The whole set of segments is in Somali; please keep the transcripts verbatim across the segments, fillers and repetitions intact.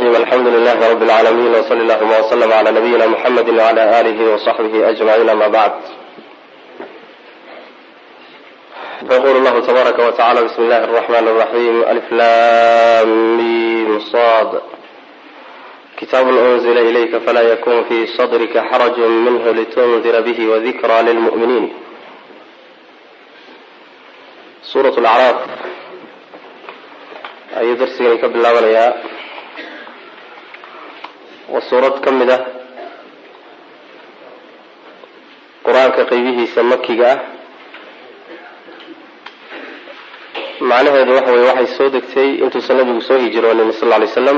الرحيم الحمد لله رب العالمين وصلى الله وسلم على نبينا محمد وعلى آله وصحبه أجمعين ما بعد. فيقول الله تبارك وتعالى بسم الله الرحمن الرحيم ألف لام ميم صاد كتاب أنزل إليك فلا يكون في صدرك حرج منه لتنذر به وذكرى للمؤمنين. سورة الأعراف أي درسي قبل الله وسورة كمدة قرآن كقيبه سمكي معنى هذا وحوي وحي سودكتي انتو سنبي سوهي جرون صلى الله عليه وسلم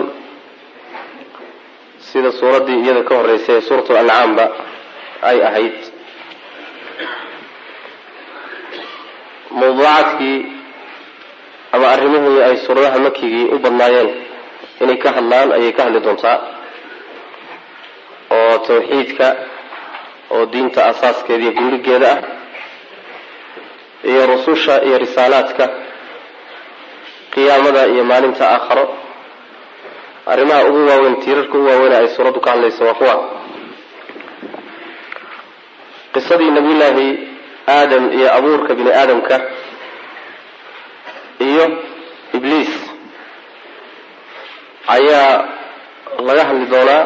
سيدة سورة دي يدا كهر ريسي سورة الأنعام با أي أهيد موضوعاتك أما أرميه أي سورة مكي أبنايين إني كهلان أي كهل دونتا oo tawxiidka oo diinta asaaskeeda iyo gurigeeda ah iyo rususha iyo risaalaadka qiyaamada iyo maalinta aakhiro arrimaha ugu waaweyn tiirarka ugu waaweyn ay suuradu ka hadlayso waa kuwa qisadii nabiyullaahi aadam iyo abuurka bini aadamka iyo ibliis ayaa laga hadli doonaa.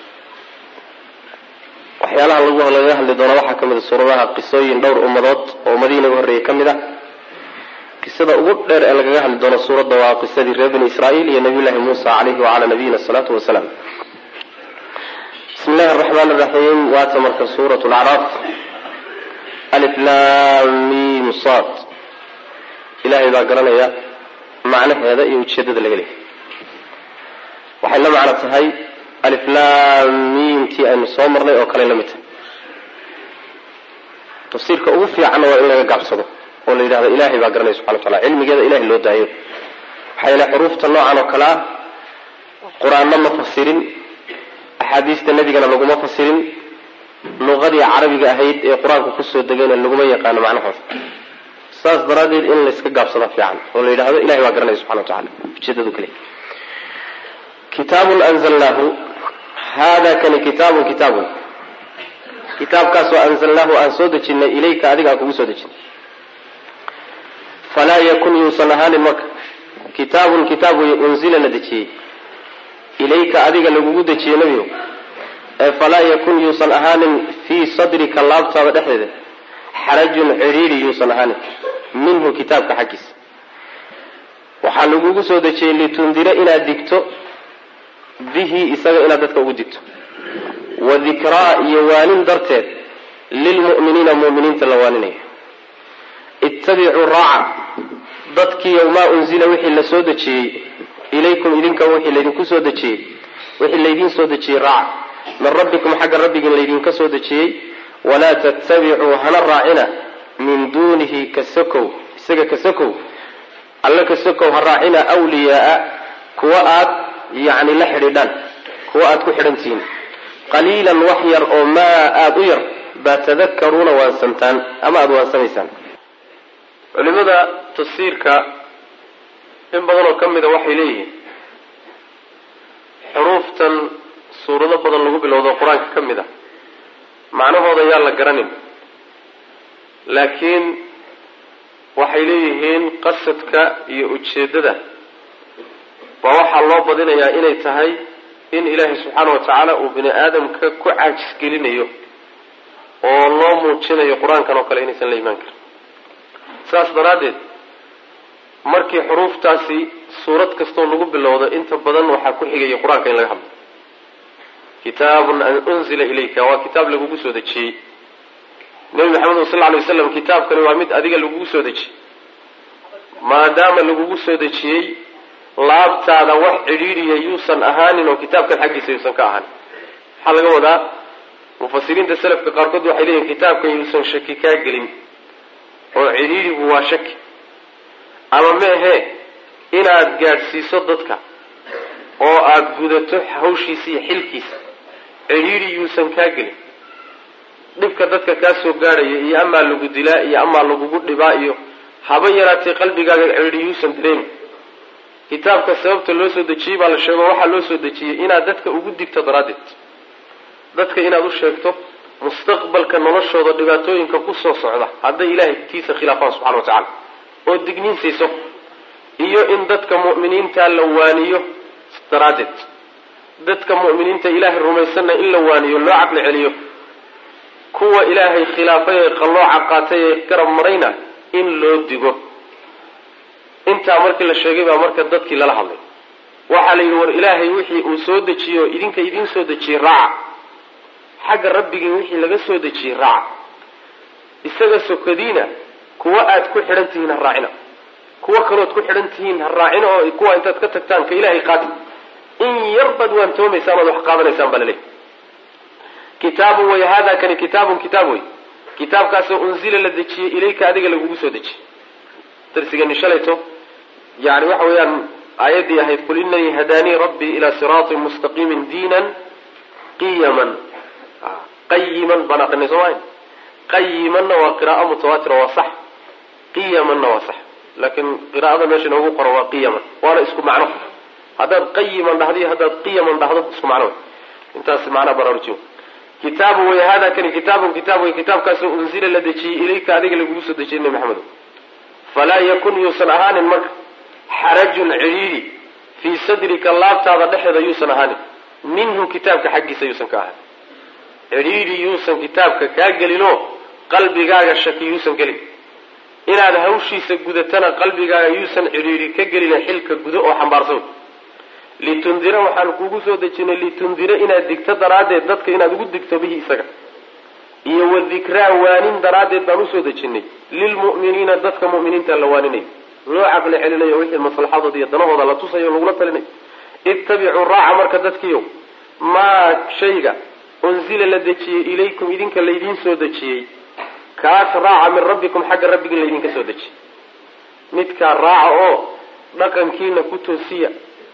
waxyaalaha lagu laga hadli doono waxaa kamid ah suuradaha qisooyin dhowr ummadood oo madiina ugu horeeyay kamid ah. qisada ugu dheer ee laga hadli doono suurada waa qisadii reer bani Israa'iil iyo nabiyullaahi Muusa alayhi wa ala nabiyina salatu wa salam. bismillahir rahmanir rahim wa tamarka suratul a'raf alif lam mim sad. ilaahay baa garanaya macnaheeda iyo ujeedada laga leeyahay. waxay la macno tahay ألف لام ميم تي أن صومرنا أو كلام متى تفسير كأوفي عنه وإلا قاب صدق ولا إله إلهي بقرنا سبحانه وتعالى علم جد إله اللي داير حيل حروف تنوع عنه كلام قرآن ما مفسرين أحاديث النبي كان لقوا مفسرين لغة عربي جاهيد قرآن كقصة دجال اللقوا يقان معنى حرف ساس درادي إن لسه قاب صدق في عنه ولا إله إلهي بقرنا سبحانه وتعالى بشدة كله. كتاب أنزلناه هذا كان كتاب كتاب كتاب كاسو أنزلناه أنسودتنا إليك أديك أكو سودتنا فلا يكون يوصلها لمك كتاب كتاب أنزل ندتي إليك أديك لوجودتي نبيه فلا يكون يوصلها في صدرك الله تعالى حرج عريري يوصلها منه كتاب كحكيس وحلوجو سودتي لتنذر إلى دكتو به إساق إلى ذاتك وجدت وذكرى يوانين درتين للمؤمنين المؤمنين تلوانين اتبعوا الراعة ضدك يوم أنزل وحي لسودتي إليكم إذنك وحي لدينك سودتي وحي لدين سودتي راعة من ربكم حق ربكم لدينك سودتي ولا تتبعوا هنا الراعنا من دونه كسكو إساق كسكو على كسكو هالراعنا أولياء كواءات يعني لحردان كواءات كحرنتين قليلا وحير أو ما أضير بتذكرون وانسمتان أما أدوان سميسان. ولماذا تصيرك إن بدلوا كم إذا وحي ليه حروفتا سورة بدل لغو بالوضع القرآن كم إذا معنى هذا يالا قرانين لكن وحي ليهين قصتك يؤجدده ووحى الله بدنا يا إني تهي إن إلهي سبحانه وتعالى وبني آدم كعاجز قلينيه والله موجنا يقرآن كانوا قال إني سن ليمان كر ساس درادد مركي حروف تاسي سورة كستون لقب بالله إنت بدن وحكو حيجي يقرآن كان لهم كتاب أنزل إليك وكتاب لقوس وده شيء النبي محمد صلى الله عليه وسلم كتاب كان وامد أديك لقوس وده شيء ما دام لقوس وده شيء laabtaada wax ciriiriya yuusan ahaanin oo kitaabkan xaqiisa yuusan ka ahaan. waxa laga wadaa mufasiriinta salafka qaarkood waxay leeyihiin kitaabkan yuusan shaki ka gelin oo ciriirigu waa shaki ama mehe inaad gaadhsiiso dadka oo aad gudato hawshiisa iyo xilkiisa ciriiri yuusan ka gelin dhibka dadka ka soo gaaraya iyo ama lagu dilaa iyo ama lagu dhibaa iyo haba yaraatay qalbigaaga ciriiri yuusan dareemin kitaabka sababta loo soo dejiyey baa la sheego waxaa loo soo dejiyey inaad dadka ugu digto daraaddeed dadka inaad u sheegto mustaqbalka noloshooda dhibaatooyinka ku soo socda hadday ilaahay tiisa khilaafaan subxana wa tacaala oo digniin siiso iyo in dadka mu'miniinta la waaniyo daraaddeed dadka mu'miniinta ilaahay rumaysanna in la waaniyo loo caqli celiyo kuwa ilaahay khilaafay ee qallooca qaatay ee garab marayna in loo digo intaa markii la sheegay baa marka dadkii lala hadlay waxaa la yidhi war ilaahay wixii uu soo dejiyo idinka idiin soo dejiyey raaca xagga rabbigiin wixii laga soo dejiyey raaca isaga sokadiina kuwa aad ku xidhan tihiin ha raacina kuwa kalood ku xidhan tihiin ha raacina oo kuwa intaad ka tagtaan ka ilaahay qaata in yar baad waantoomaysaan ood wax qaadanaysaan baa laleeyahy kitaabun way haadaa kani kitaabun kitaab wey kitaabkaasoo unzila la dejiyey ilayka adiga lagugu soo dejiyey darsigani shalayto yani waxa weeyaan aayaddii ahayd qul inanii hadaanii rabbii ilaa siraatin mustaqiimin diinan qiyaman qayiman baan aqrinay soo maaha qayimanna waa qiraa'o mutawaatira waa sax qiyamanna waa sax laakiin qiraa'ada meesha inoogu qoro waa qiyaman waana isku macno haddaad qayiman dhahdo iyo haddaad qiyaman dhahdo isku macno wey intaas macnaa baraarujiyo kitaabu way hada kani kitaabun kitaab way kitaabkaasoo unzila la dejiyey ilayka adiga lagugu soo dejiyey nabi maxamed falaa yakun yuusan ahaanin marka xarajun cidhiidhi fii sadrika laabtaada dhexeeda yuusan ahaanin minhu kitaabka xaggiisa yuusan ka ahanin cidhiidhi yuusan kitaabka kaa gelinoo qalbigaaga shaki yuusan gelin inaad hawshiisa gudatana qalbigaaga yuusan cidhiidhi ka gelina xilka gudo oo xambaarsan litundira waxaan kuugu soo dejinay litundira inaad digto daraaddeed dadka inaad ugu digto bihi isaga iyo wadikraa waanin daraaddeed baan usoo dejinay lilmu'miniina dadka mu'miniinta la waaninay loo caqli celinayo wixii maslaxadooda iyo danahooda la tusayo lagula talinayo ittabicuu raaca marka dadkiiyo maa shayga unzila la dejiyey ilaykum idinka laydiin soo dejiyey kaas raaca min rabbikum xagga rabbigin laydinka soo dejiyey midkaa raaca oo dhaqankiina ku toosiya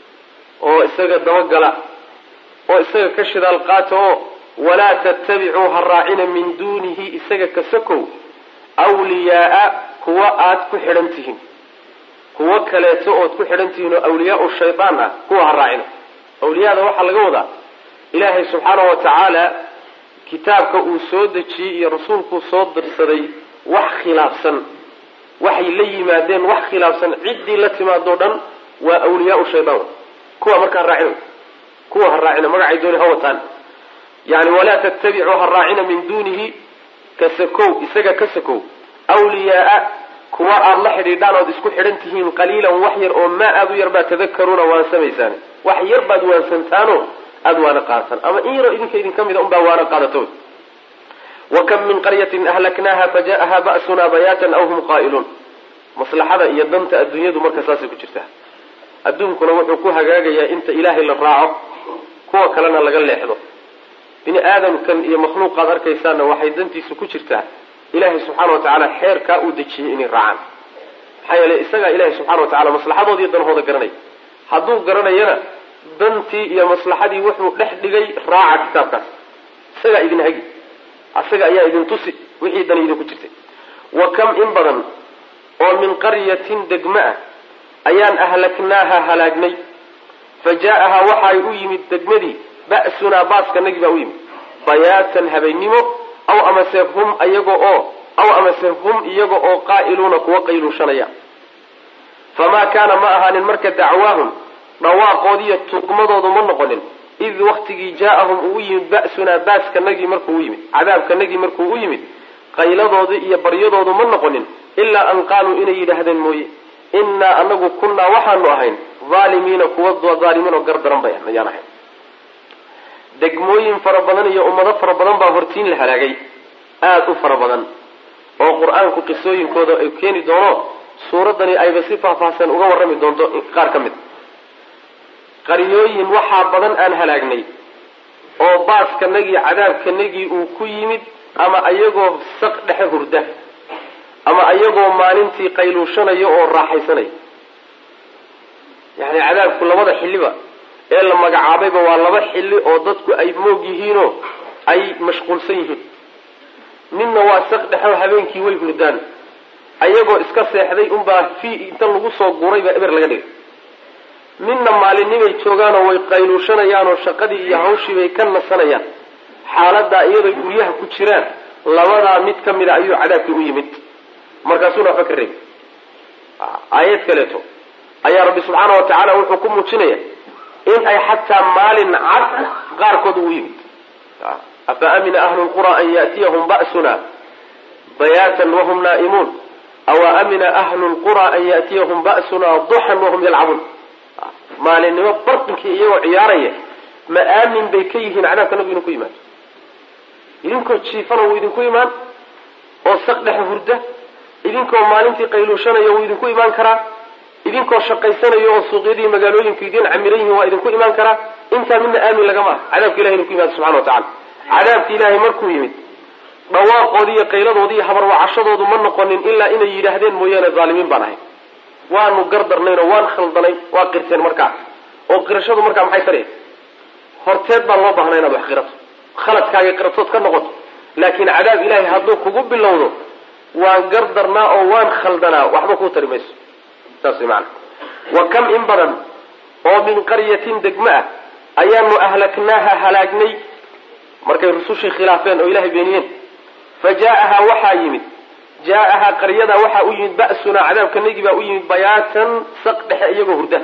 oo isaga dabagala oo isaga ka shidaal qaata oo walaa tattabicuu ha raacina min duunihi isaga ka sokow awliyaaa kuwa aad ku xidhan tihiin kuwo kaleeto ood ku xidhan tihiin oo awliyaau shaydaan ah kuwa ha raacina awliyaada waxaa laga wadaa ilaahay subxaana wa tacaala kitaabka uu soo dejiyey iyo rasuulkuu soo dirsaday wax khilaafsan waxay la yimaadeen wax khilaafsan ciddii la timaadoo dhan waa awliyaau shaydaan kuwa markaa raacina kuwa ha raacina magacay dooni ha wataan yani walaa tattabicuu ha raacina min duunihi ka sakow isaga ka sakow awliyaaa kuwa aada la xidhiidhaan ood isku xidhan tihiin qaliilan wax yar oo maa aada u yar baad tadakaruuna waansamaysaan wax yar baad waansantaano aada waana qaadataan ama in yaroo idinka idinka mida unbaa waana qaadato wa kam min qaryatin ahlaknaaha faja'aha ba'sunaa bayaatan aw hum qaa'iluun maslaxada iyo danta adduunyadu marka saasay ku jirtaa adduunkuna wuxuu ku hagaagayaa inta ilaahay la raaco kuwa kalena laga leexdo bini aadamkan iyo makhluuqaad arkaysaana waxay dantiisu ku jirtaa ilaahay subxaana wa tacaala xeerkaa uu dejiyey inay raacaan maxaa yeelay isagaa ilaahay subxana wa tacala maslaxadooda iyo danahooda garanaya hadduu garanayana dantii iyo maslaxadii wuxuu dhex dhigay raaca kitaabkaas isagaa idin hagi isaga ayaa idin tusi wixii dan idinku jirtay wa kam in badan oo min qaryatin degma ah ayaan ahlaknaaha halaagnay fa ja'ahaa waxaay u yimid degmadii ba'sunaa baaskanagii baa u yimid bayaatan habeennimo aw amase hum iyaga oo aw amase hum iyaga oo qaa'iluuna kuwa qayluushanaya famaa kaana ma ahaanin marka dacwaahum dhawaaqoodiiyo tuugmadoodu ma noqonin id waktigii jaa'ahum uu u yimid ba'sunaa baaskanagii markuu u yimid cadaabkanagii markuu u yimid qayladoodu iyo baryadoodu ma noqonin ilaa an qaaluu inay yidhaahdeen mooye innaa anagu kunnaa waxaanu ahayn haalimiina kuwa dhaalimiin oo gardaran bay ayaan ahayn degmooyin fara badan iyo ummado fara badan baa hortiin la halaagay aada u fara badan oo qur-aanku qisooyinkooda ay keeni doono suuraddani ayba si faahfaahsan uga warrami doonto qaar ka mid qaryooyin waxaa badan aan halaagnay oo baaskanagii cadaabkanagii uu ku yimid ama ayagoo saq dhexe hurda ama ayagoo maalintii qayluushanaya oo raaxaysanaya yani cadaabku labada xilliba ee la magacaabayba waa laba xilli oo dadku ay moog yihiinoo ay mashquulsan yihiin midna waa saq dhexo habeenkii way hurdaan ayagoo iska seexday unbaa fi inta lagu soo guray baa eber laga dhigay midna maalinimay joogaan oo way qayluushanayaan oo shaqadii iyo hawshii bay ka nasanayaan xaaladaa iyadoo guryaha ku jiraan labadaa mid ka mida ayuu cadaabkii u yimid markaasuuna waxba ka reebi aayad kaleeto ayaa rabbi subxaana wa tacaala wuxuu ku muujinaya in ay xataa maalin cad qaarkood u yimid afa amina ahlu lqura an ya'tiyahum ba'suna bayaatan wahum naa'imuun aw amina ahlu lqura an ya'tiyahum ba'suna duxan wahum yalcabuun maalinimo barqinkii iyagoo ciyaaraya ma aamin bay ka yihiin cadaabka nabigu idinku yimaado idinkoo jiifana wuu idinku imaan oo saq dhexe hurda idinkoo maalintii qayluushanaya wuu idinku imaan karaa idinkoo shaqaysanayo oo suuqyadii magaalooyinku idin camiran yihiin waa idinku imaan karaa intaa midna aamin lagama ah cadaabka ilahay idinku yimaado subxana wa tacala cadaabka ilaahay markuu yimid dhawaaqoodii iyo qayladoodii iyo habarwacashadoodu ma noqonin ilaa inay yidhaahdeen mooyaane zaalimiin baan ahay waanu gardarnayn oo waan khaldanay waa qirteen markaa oo qirashadu markaa maxay tari horteed baan loo baahnaa inaad wax qirato khaladkaaga qiratood ka noqoto laakiin cadaab ilaahay hadduu kugu bilowdo waan gardarnaa oo waan khaldanaa waxba kuu tari mayso saas maana wa kam in badan oo min qaryatin degma ah ayaanu ahlaknaaha halaagnay markay rusushii khilaafeen oo ilahay beeniyeen fa jaa'ahaa waxaa yimid jaa'ahaa qaryada waxaa u yimid ba'sunaa cadaabka nagi baa u yimid bayaatan saq dhexe iyagoo hurda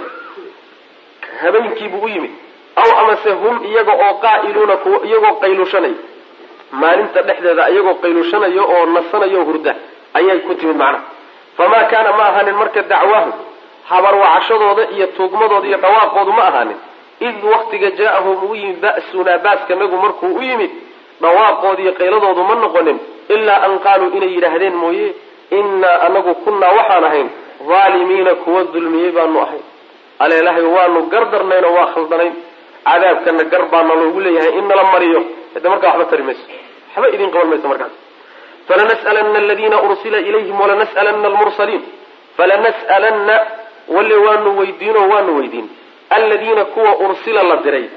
habeenkiibuu u yimid aw amase hum iyaga oo qaa'iluuna kuwa iyagoo qayluushanaya maalinta dhexdeeda iyagoo qayluushanayo oo nasanayo hurda ayay ku timid macnaha famaa kaana ma ahaanin marka dacwaahu habarwacashadooda iyo tuugmadooda iyo dhawaaqoodu ma ahaanin id waktiga jaa'ahum u yimid ba'sunaa baaskanagu markuu u yimid dhawaaqooda iyo qayladoodu ma noqonin ilaa an qaaluu inay yidhaahdeen mooye innaa anagu kunnaa waxaan ahayn dhaalimiina kuwa dulmiyey baanu ahayn aleelahay waanu gardarnayn oo waa khaldanayn cadaabkana gar baana loogu leeyahay in nala mariyo hade markaa waxba tari mayso waxba idin qaban mayso markaas falanas'alanna aladiina ursila ilayhim walanas'alanna almursaliin falanas'alanna wale waanu weydiin oo waanu weydiin aladiina kuwa ursila la diray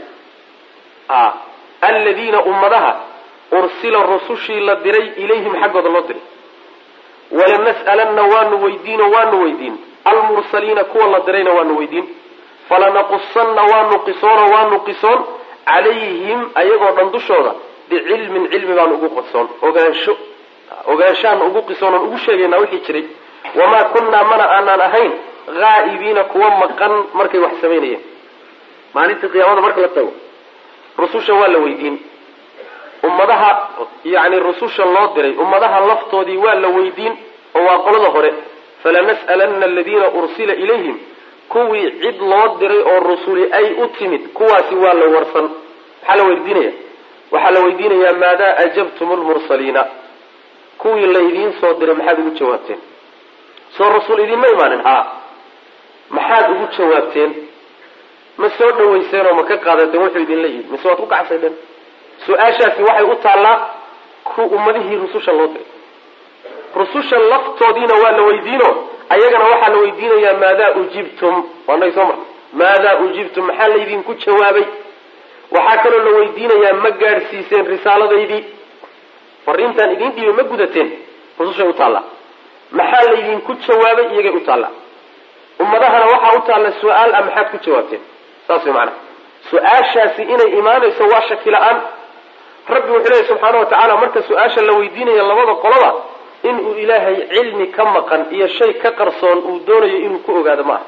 aladiina ummadaha ursila rusushii la diray ilayhim xaggooda loo diray walanas'alanna waanu weydiin oo waanu weydiin almursaliina kuwa la dirayna waanu weydiin falanaqusanna waanu qisoon oo waanu qisoon calayhim ayagoo dhan dushooda bicilmin cilmi baan ugu qisoon ogaansho ogaanshaan ugu qisoon oon ugu sheegaynaa wixii jiray wamaa kunnaa mana aanaan ahayn haa'ibiina kuwa maqan markay wax samaynayeen maalintii qiyaamada marka la tago rususha waa la weydiin ummadaha yani rususha loo diray ummadaha laftoodii waa la weydiin oo waa qolada hore falanas'alanna aladiina ursila ilayhim kuwii cid loo diray oo rusuli ay u timid kuwaasi waa la warsan maxaa la weydiinaya waxaa la weydiinayaa maadaa ajabtum lmursaliina kuwii laydiin soo diray maxaad ugu jawaabteen soo rasuul idinma imaanin haa maxaad ugu jawaabteen ma soo dhawayseen oo ma ka qaadateen wuxuu idinla yidhi mise waad ku kacsaydeen su-aashaasi waxay u taallaa ku ummadihii rususha loo diray rususha laftoodiina waa la weydiino ayagana waxaa la weydiinayaa maadaa ujibtum waanagi soo marna maadaa ujibtum maxaa laydinku jawaabay waxaa kaloo la weydiinayaa ma gaadhsiiseen risaaladaydii fariintaan idin dhiibay ma gudateen rusushay u taallaa maxaa laydinku jawaabay iyagay u taallaa ummadahana waxaa u taalla su-aal ah maxaad ku jawaabteen saas way macanaha su-aashaasi inay imaanayso waa shaki la-aan rabbi wuxuu leeyahy subxaana wa tacaala marka su-aasha la weydiinaya labada qoloba inuu ilaahay cilmi ka maqan iyo shay ka qarsoon uu doonayo inuu ku ogaado ma aha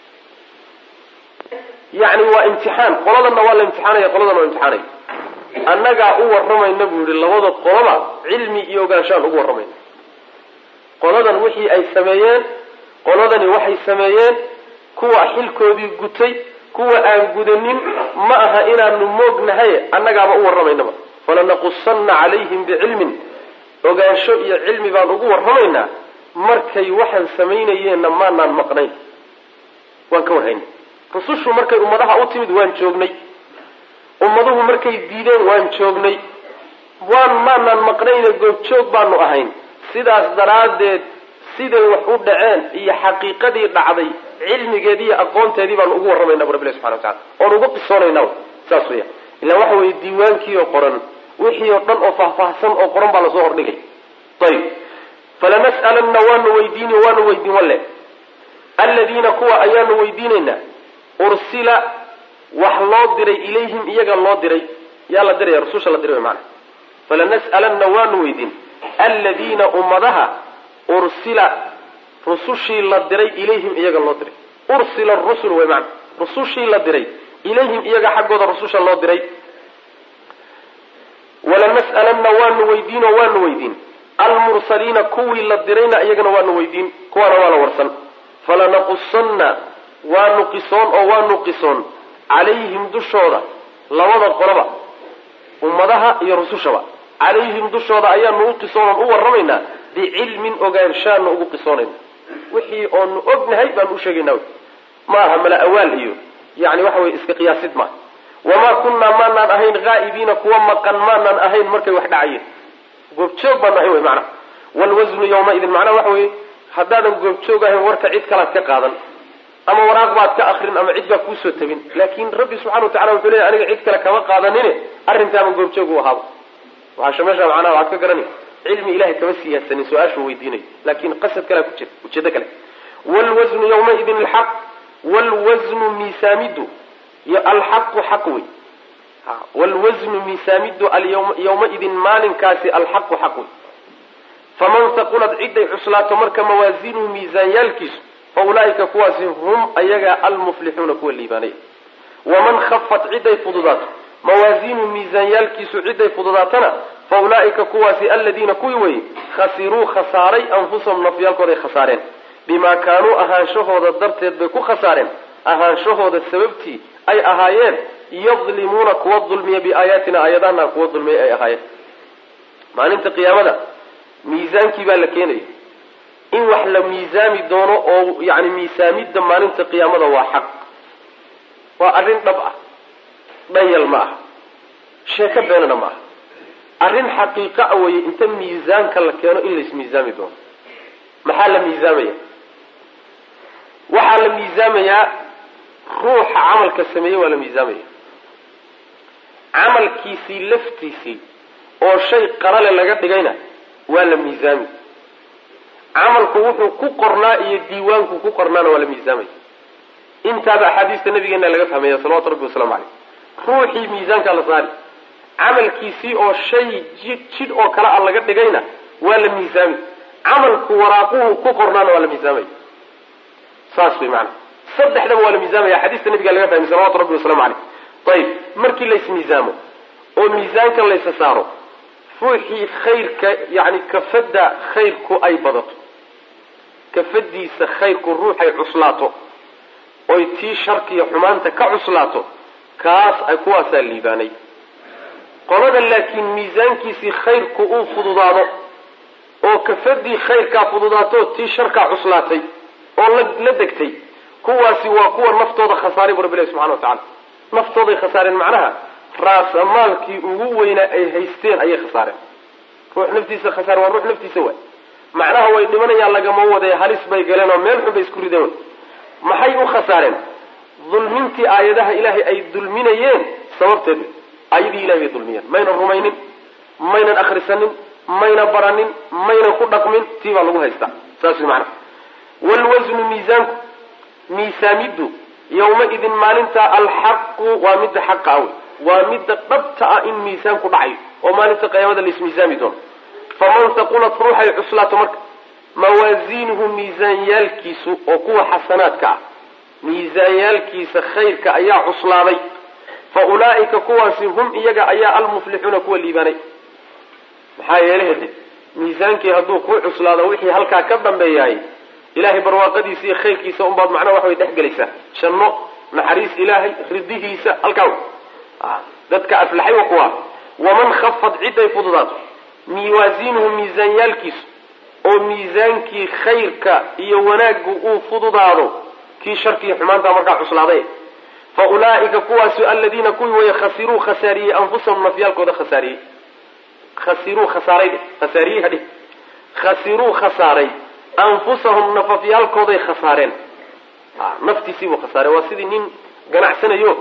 yacni waa imtixaan qoladanna waa la imtixaanaya qoladanna waa imtixaanaya annagaa u warramayna buu yihi labada qoloba cilmi iyo ogaanshaan ugu warramayna qoladan wixii ay sameeyeen qoladani waxay sameeyeen kuwa xilkoodii gutay kuwa aan gudanin ma aha inaanu moognahay annagaaba u warramaynaba falanaqusanna calayhim bicilmin ogaansho iyo cilmi baan ugu warramaynaa markay waxaan samaynayeenna maanaan maqnayn waan ka warhaynay rusushu markay ummadaha u timid waan joognay ummaduhu markay diideen waan joognay waan maanaan maqnayne goobjoog baanu ahayn sidaas daraaddeed siday wax u dhaceen iyo xaqiiqadii dhacday cilmigeedii iyo aqoonteedii baanu ugu warramaynaa bu rabbilahi subxana watacala oon ugu qisoonaynaa saas weya ilaa waxa weeye diiwaankii oo qoran wixii oo dhan oo faahfaahsan oo qoran baa lasoo hordhigay ayib falanas'alanna waanu weydiini waanu weydiin walle aladiina kuwa ayaanu weydiinaynaa ursila wax loo diray ilayhim iyaga loo diray yaa la diraya rususha la diray macna falanas'alanna waanu weydin alladina ummadaha ursila rusushii la diray ilayhim iyaga loo diray ursila rusul way macna rusushii la diray ilayhim iyaga xaggooda rususha loo diray walanas'alanna waanu weydiin oo waanu weydiin almursaliina kuwii la dirayna iyagana waanu weydiin kuwaana waa la warsan falanaqussanna waanu qisoon oo waanu qisoon calayhim dushooda labada qoloba ummadaha iyo rusushaba calayhim dushooda ayaanu u qisoonan u warramaynaa bicilmin ogaanshaana ugu qisoonayna wixii oonu ognahay baanu u sheegaynaa maaha mala awaal iyo yani waxa weye iska qiyaasid maaha wamaa kunnaa maanaan ahayn haa'ibiina kuwa maqan maanaan ahayn markay wax dhacayeen goobjoog baan ahayn wey macnaha waalwasnu yawmaidin macnaha waxa weye haddaadan goobjoog ahayn warka cid kalaad ka qaadan ama waraaq baad ka akrin ama cid baa kuusoo tabin laakin rabbi subxana watacala wuxuu leeyahy aniga cid kale kama qaadanine arrintaama goobjoog u ahaaba waxaa meesha macnaha waxaad ka garani cilmi ilahay kama siyaasanin su-aashuu weydiinayo laakin qasad kalea ku jira ujeedo kale waalwasnu yawmaidin alxaq waalwasnu miisaamidu alxaqu xaq wey waalwasnu miisaamidu yawmaidin maalinkaasi alxaqu xaq wey faman taqulad ciday cuslaato marka mawaasiinuhu miisaanyaalkiisu fa ulaa'ika kuwaasi hum ayaga almuflixuuna kuwa liibaanaya waman khafat ciday fududaato mawaasiinuhu miisaanyaalkiisu ciday fududaatana fa ulaa'ika kuwaasi aladiina kuwii weye khasiruu khasaaray anfusahum nafyaalkooday khasaareen bimaa kaanuu ahaanshahooda darteed bay ku khasaareen ahaanshahooda sababtii ay ahaayeen yadlimuuna kuwa dulmiya biaayaatina aayadahana kuwa dulmiya ay ahaayeen maalinta qiyaamada miisaankii baa la keenaya in wax la miisaami doono oo yani miisaamidda maalinta qiyaamada waa xaq waa arrin dhab ah dhayal ma aha sheeko beenana ma aha arrin xaqiiqa a weye inta miisaanka la keeno in lais miisaami doono maxaa la miisaamaya waxaa la miisaamayaa ruuxa camalka sameeyey waa la miisaamaya camalkiisii laftiisii oo shay qarale laga dhigayna waa la miisaami camalku wuxuu ku qornaa iyo diiwaanku ku qornaana waa la miisaamaya intaaba axaadiista nabigeena laga fahmaya salawatu rabbi wasalaamu caleyh ruuxii miisaankaa la saari camalkiisii oo shay jidh oo kale a laga dhigayna waa la miisaami camalku waraaquhu ku qornaana waa la miisaamaya saas way macana saddexdaba waa la miisaamaya xadiista nabiga laga fahmay salawatu rabbi wasalaamu caleyh ayib markii lays miisaamo oo miisaanka laysa saaro ruuxii khayrka yani kafadda khayrku ay badato kafadiisa khayrku ruuxay cuslaato oy tii sharkiiyo xumaanta ka cuslaato kaas ay kuwaasaa liibaanay qolada laakiin miisaankiisii khayrku uu fududaado oo kafadii khayrkaa fududaato tii sharkaa cuslaatay oo la degtay kuwaasi waa kuwa naftooda khasaaray bu rabbilahi subxana watacala naftooday khasaareen macnaha raasamaalkii ugu weynaa ay haysteen ayay khasaareen ruux naftiisa khasaar waa ruux naftiisa waay macnaha way dhimanayaan lagama waday halis bay galeen oo meel xun bay isku rideen maxay u khasaareen dulmintii aayadaha ilaahay ay dulminayeen sababteed aayadii ilahay bay dulmiyeen maynan rumaynin maynan akhrisanin mayna baranin maynan ku dhaqmin tii baa lagu haystaa saas way macnaha waalwasnu miisaanku miisaamiddu yawmaidin maalinta alxaqu waa midda xaqa awey waa midda dhabta ah in miisaanku dhacayo oo maalinta qiyaamada laismiisaami doono faman taqulat ruuxay cuslaato marka mawaasiinuhu miisaanyaalkiisu oo kuwa xasanaadka ah miisaanyaalkiisa khayrka ayaa cuslaaday fa ulaa'ika kuwaasi hum iyaga ayaa almuflixuuna kuwa liibaanay maxaa yeele hede miisaankii hadduu ku cuslaado wixii halkaa ka dambeeyaay ilahay barwaaqadiisa iyo khayrkiisa unbaad macnaha wax way dhex gelaysaa janno naxariis ilaahay ridihiisa halkaa dadka aflaxay wa kuwa waman khafad ciday fududaato mawaasiinuhu miisaanyaalkiisu oo miisaankii khayrka iyo wanaaggu uu fududaado kii sharkiiyo xumaanta markaa cuslaaday fa ulaa'ika kuwaasu aladiina kuwii waya khasiruu khasaariyey anfusahum nafyaalkooda khasaariyey khasiruu khasaaray khasaariyey hadhi khasiruu khasaaray anfusahum nafafyaalkooday khasaareen naftiisiibuu khasaareen waa sidii nin ganacsanayo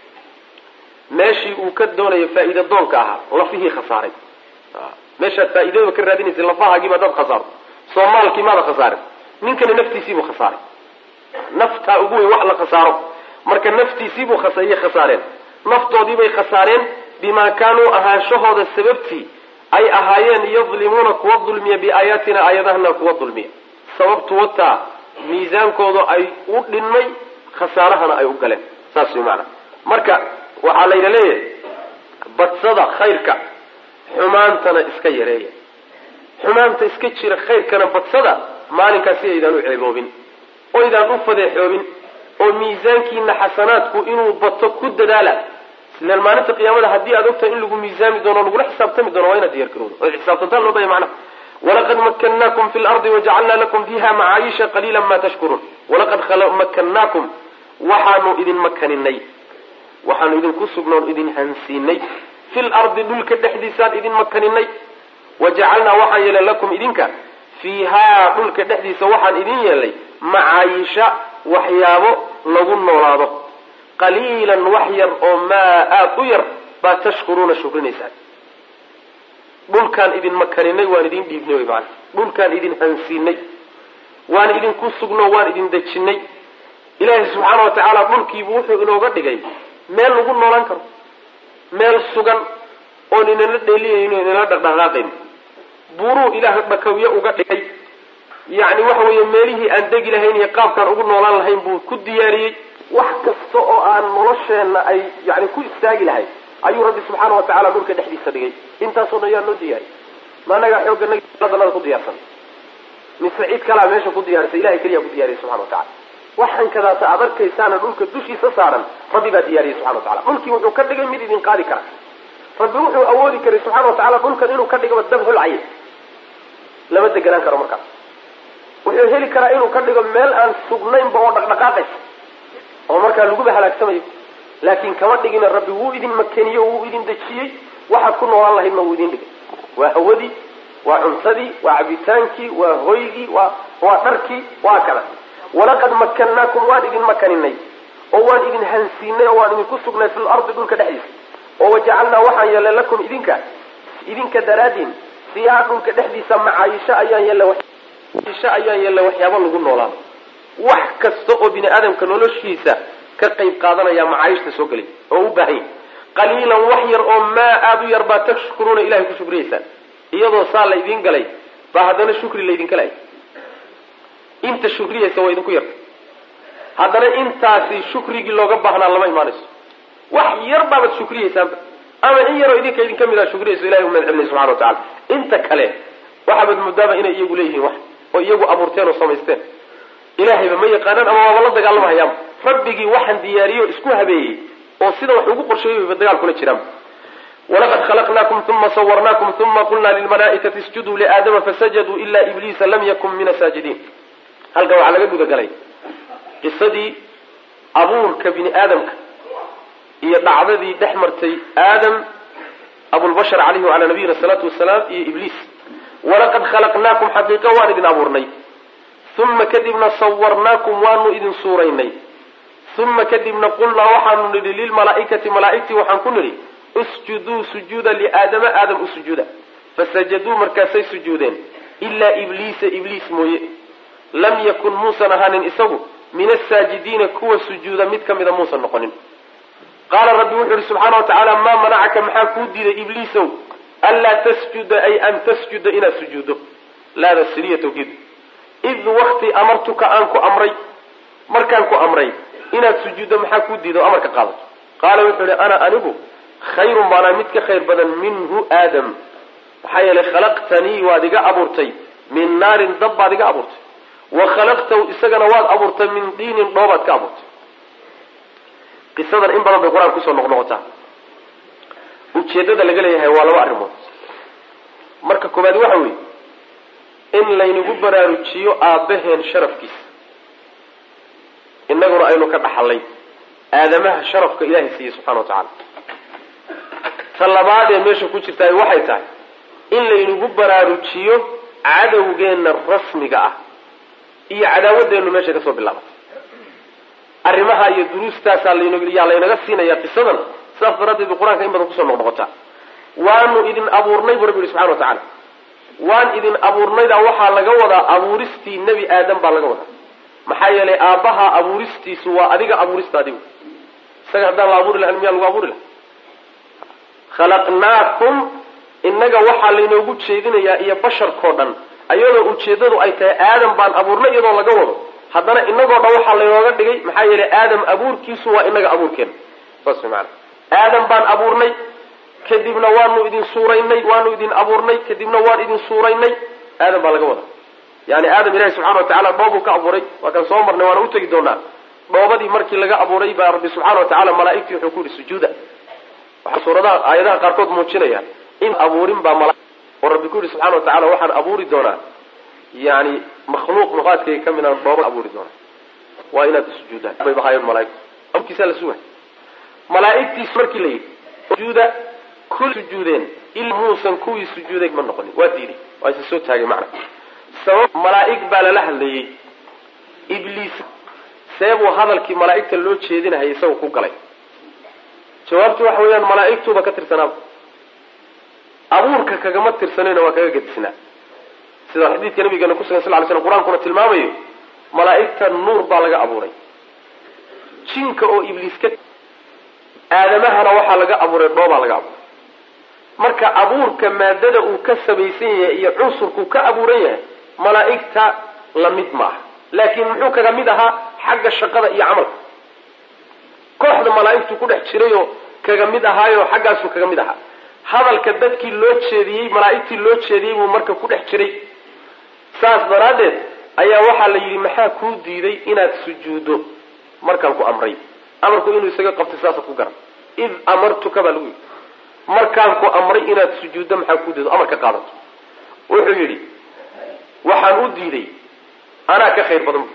meeshii uu ka doonayo faa'iida doonka ahaa lafihii khasaaray meeshaad faa'iidada ka raadinaysa lafahaagiiba dad khasaaro soomaalkii maada khasaarin ninkani naftiisiibuu khasaaray naftaa ugu weyn wax la khasaaro marka naftiisiibuu khasayey khasaareen naftoodiibay khasaareen bimaa kaanuu ahaanshahooda sababtii ay ahaayeen yadlimuuna kuwa dulmiya biaayaatina aayadahana kuwa dulmiya sababtu wataa miisaankooda ay u dhinmay khasaarahana ay u galeen saas way macana marka waxaa layna leeyahay badsada khayrka xumaantana iska yareeya xumaanta iska jira khayrkana badsada maalinkaasi aydaan u ceeboobin oo aydaan u fadeexoobin oo miisaankiina xasanaadku inuu bato ku dadaala islaan maalinta qiyaamada haddii aad ogtahay in lagu miisaami doono lagula xisaabtami doono waa inaad diyaar garowdo oo xisaabtantaan loo baya macnaha walaqad makkannaakum fi lardi wajacalnaa lakum fiiha macaayisha qaliila ma tashkuruun walaqad makkannaakum waxaanu idin makaninay waxaanu idinku sugnoon idin hansiinay fi lardi dhulka dhexdiisaan idin makaninay wajacalnaa waxaan yeelay lakum idinka fiihaa dhulka dhexdiisa waxaan idin yeelay macaayisha waxyaabo lagu noolaado qaliilan wax yar oo maa aada u yar baa tashkuruuna shukrinaysaan dhulkaan idin makaninay waan idin dhiibnay wy maana dhulkaan idin hansiinay waan idinku sugno waan idin dejinay ilaahay subxaana wa tacaala dhulkiibu wuxuu inooga dhigay meel lagu noolaan karo meel sugan oon inala dheeliyayno inala dhaqdhaqaaqayn buuruu ilaah dhakawiye uga dhigay yacni waxa weeye meelihii aan degi lahayn iyo qaabkaan ugu noolaan lahayn buu ku diyaariyey wax kasta oo aan nolosheenna ay yani ku istaagi lahayd ayuu rabbi subxaana wa tacala dhulka dhexdiisa dhigay intaasoo dhan yaa noo diyaariyey ma anagaa xoogganagdanada ku diyaarsan mise cid kalaa meesha ku diyaarisay ilahay keliyaa ku diyaariyay subxana wa tacala waxaan kadaata aad arkaysaana dhulka dushiisa saaran rabbi baa diyaariyey subxana wa tacala dhulkii wuxuu ka dhigay mid idin qaadi kara rabbi wuxuu awoodi karay subxana wa tacala dhulkan inuu ka dhigaba dabxulcayn lama deganaan karo markaas wuxuu heli karaa inuu ka dhigo meel aan sugnaynba oo dhaqdhaqaaqaysa oo markaa laguba halaagsamayo laakiin kama dhigina rabbi wuu idin makeniye wuu idin dejiyey waxaad ku noolaan lahaydna wuu idin dhigay waa hawadii waa cuntadii waa cabitaankii waa hoygii waa waa dharkii waa kada walaqad makkannaakum waan idin makaninay oo waan idin hansiinay oo waan idinku sugnay fil ardi dhulka dhexdiisa oo wajacalnaa waxaan yeelay lakum idinka idinka daraadiin fiihaa dhulka dhexdiisa macaayisho ayaan yeelay macaayisho ayaan yeelay waxyaabo lagu noolaado wax kasta oo bini aadamka noloshiisa ka qayb qaadanaya macaayishta soo gelay oo u baahan yahay qaliilan wax yar oo maa aada u yar baa tashkuruuna ilahay ku shukriyaysaan iyadoo saa la idin galay baa haddana shukri laydinka lahay inta shukriyaysa waa idinku yarta haddana intaasi shukrigii looga baahnaa lama imaanayso wax yar baabaad shukriyaysaanba ama in yaroo idinka idinka mid a shukriyayso ilahay u mahad celinay subxana wa tacala inta kale waxaabad muddaaba inay iyagu leeyihiin wax oo iyagu abuurteen oo samaysteen ilahayba ma yaqaanaan ama waaba la dagaalamahayaanba rabbigii waxaan diyaariyo isku habeeyey oo sida wax ugu qorsheeyey bayba dagaal kula jiraan walaqad khalaqnaakum uma sawarnaakum uma qulnaa lilmalaa'ikati isjuduu liaadama fasajaduu ila ibliisa lam yakun min asaajidiin halkan waxaa laga gudagalay qisadii abuurka bini aadamka iyo dhacdadii dhex martay aadam abulbashar calayhi wacalaa nabiyina salaatu wasalaam iyo ibliis walaqad khalaqnaakum xaqiiqa waan idin abuurnay uma kadibna sawarnaakum waanu idin suuraynay uma kadibna qulnaa waxaanu nidhi lilmalaa'ikati malaa'igtii waxaan ku nidhi isjuduu sujuuda liaadama aadam u sujuuda fasajaduu markaasay sujuudeen ilaa ibliisa ibliis mooye lam yakun muusan ahaanin isagu min asaajidiina kuwa sujuuda mid ka mida muusan noqonin qaala rabbi wuxuu yihi subxaana wa tacaala maa manacaka maxaa kuu diiday ibliisow anlaa tasjuda ay an tasjuda inaad sujuuddo laada siliya tawkiid id wakti amartuka aan ku amray markaan ku amray inaad sujuuddo maxaa kuu diido o amarka qaadato qaala wuxuu yihi ana anigu khayrun baanaa mid ka khayr badan minhu aadam maxaa yeelay khalaqtanii waad iga abuurtay min naarin dab baad iga abuurtay wa khalaqtahu isagana waad abuurtay min diinin dhoobaad ka abuurtay qisadan in badan bay qur-aan kusoo noqnoqotaa ujeeddada laga leeyahay waa laba arrimood marka koobaad waxa weeye in laynagu baraarujiyo aabbaheen sharafkiisa innaguna aynu ka dhaxallay aadamaha sharafka ilaahay siiyey subxana wa tacaala ta labaadee meesha ku jirtaay waxay tahay in laynagu baraarujiyo cadowgeenna rasmiga ah iyo cadaawadeennu meeshay kasoo bilaabatay arrimaha iyo duruustaasaa yaa laynaga siinaya qisadan sidaas daraaddeed bay qur-aanka in badan kusoo noqnoqotaa waanu idin abuurnay buu rabbi yihi subxana wa tacaala waan idin abuurnaydaa waxaa laga wadaa abuuristii nebi aadam baa laga wadaa maxaa yeelay aabbaha abuuristiisu waa adiga abuuristaadigu isaga haddaan la abuuri lahayn miyaa lagu abuuri laha khalaqnaakum innaga waxaa laynoogu jeedinayaa iyo basharkao dhan ayadoo ujeedadu ay tahay aadam baan abuurnay iyadoo laga wado haddana inagoo dhan waxaa laynooga dhigay maxaa yeelay aadam abuurkiisu waa inaga abuurkeena saas way maana aadam baan abuurnay kadibna waanu idin suuraynay waanu idin abuurnay kadibna waan idin suuraynay aadam baa laga wada yani aadam ilahi subxana watacala dhoobuu ka abuuray waa kan soo marnay waana utegi doonaa dhoobadii markii laga abuuray baa rabbi subxaana watacala malaaigtii wuxuu ku yihi sujuuda waxaa suuradaha aayadaha qaarkood muujinaya in abuurin baa mala oo rabbi ku yihi subxana watacala waxaan abuuri doonaa yani makhluuq nuqaadkayga ka midaan dhooba abuuri doonaa waa inaad usujuudaan bay bahaayeen malaaigtu abuurkiisaa la sugay malaaigtiis markii la yidhi sujuuda kul sujuudeen ila muusan kuwii sujuuday ma noqonin waa diiday waa isa soo taagay macna sabab malaa'ig baa lala hadlayay ibliis seebuu hadalkii malaa'igta loo jeedinahayay isagoo ku galay jawaabtu waxa weeyaan malaa'igtuuba ka tirsanaaba abuurka kagama tirsanayna waa kaga gadisnaa sida xadiidka nabigeena ku sugan sal ly slam qur-aankuna tilmaamayo malaa'igta nuur baa laga abuuray jinka oo ibliis ka aadamahana waxaa laga abuuray dhoobaa laga abuuray marka abuurka maadada uu ka samaysan yahay iyo cunsurkuu ka abuuran yahay malaa'igta lamid maaha laakiin muxuu kaga mid ahaa xagga shaqada iyo camalka kooxda malaa'igtu ku dhex jirayoo kaga mid ahaayo xaggaasuu kaga mid ahaa hadalka dadkii loo jeediyey malaa'igtii loo jeediyey buu marka ku dhex jiray saas daraaddeed ayaa waxaa la yidhi maxaa kuu diiday inaad sujuuddo markaan ku amray amarku inuu isaga qabtay saasa ku garan id amartuka baa lagu yidhi markaan ku amray inaad sujuuddo maxaa kuu diido amarka qaadato wuxuu yidhi waxaan u diiday anaa ka khayr badan bu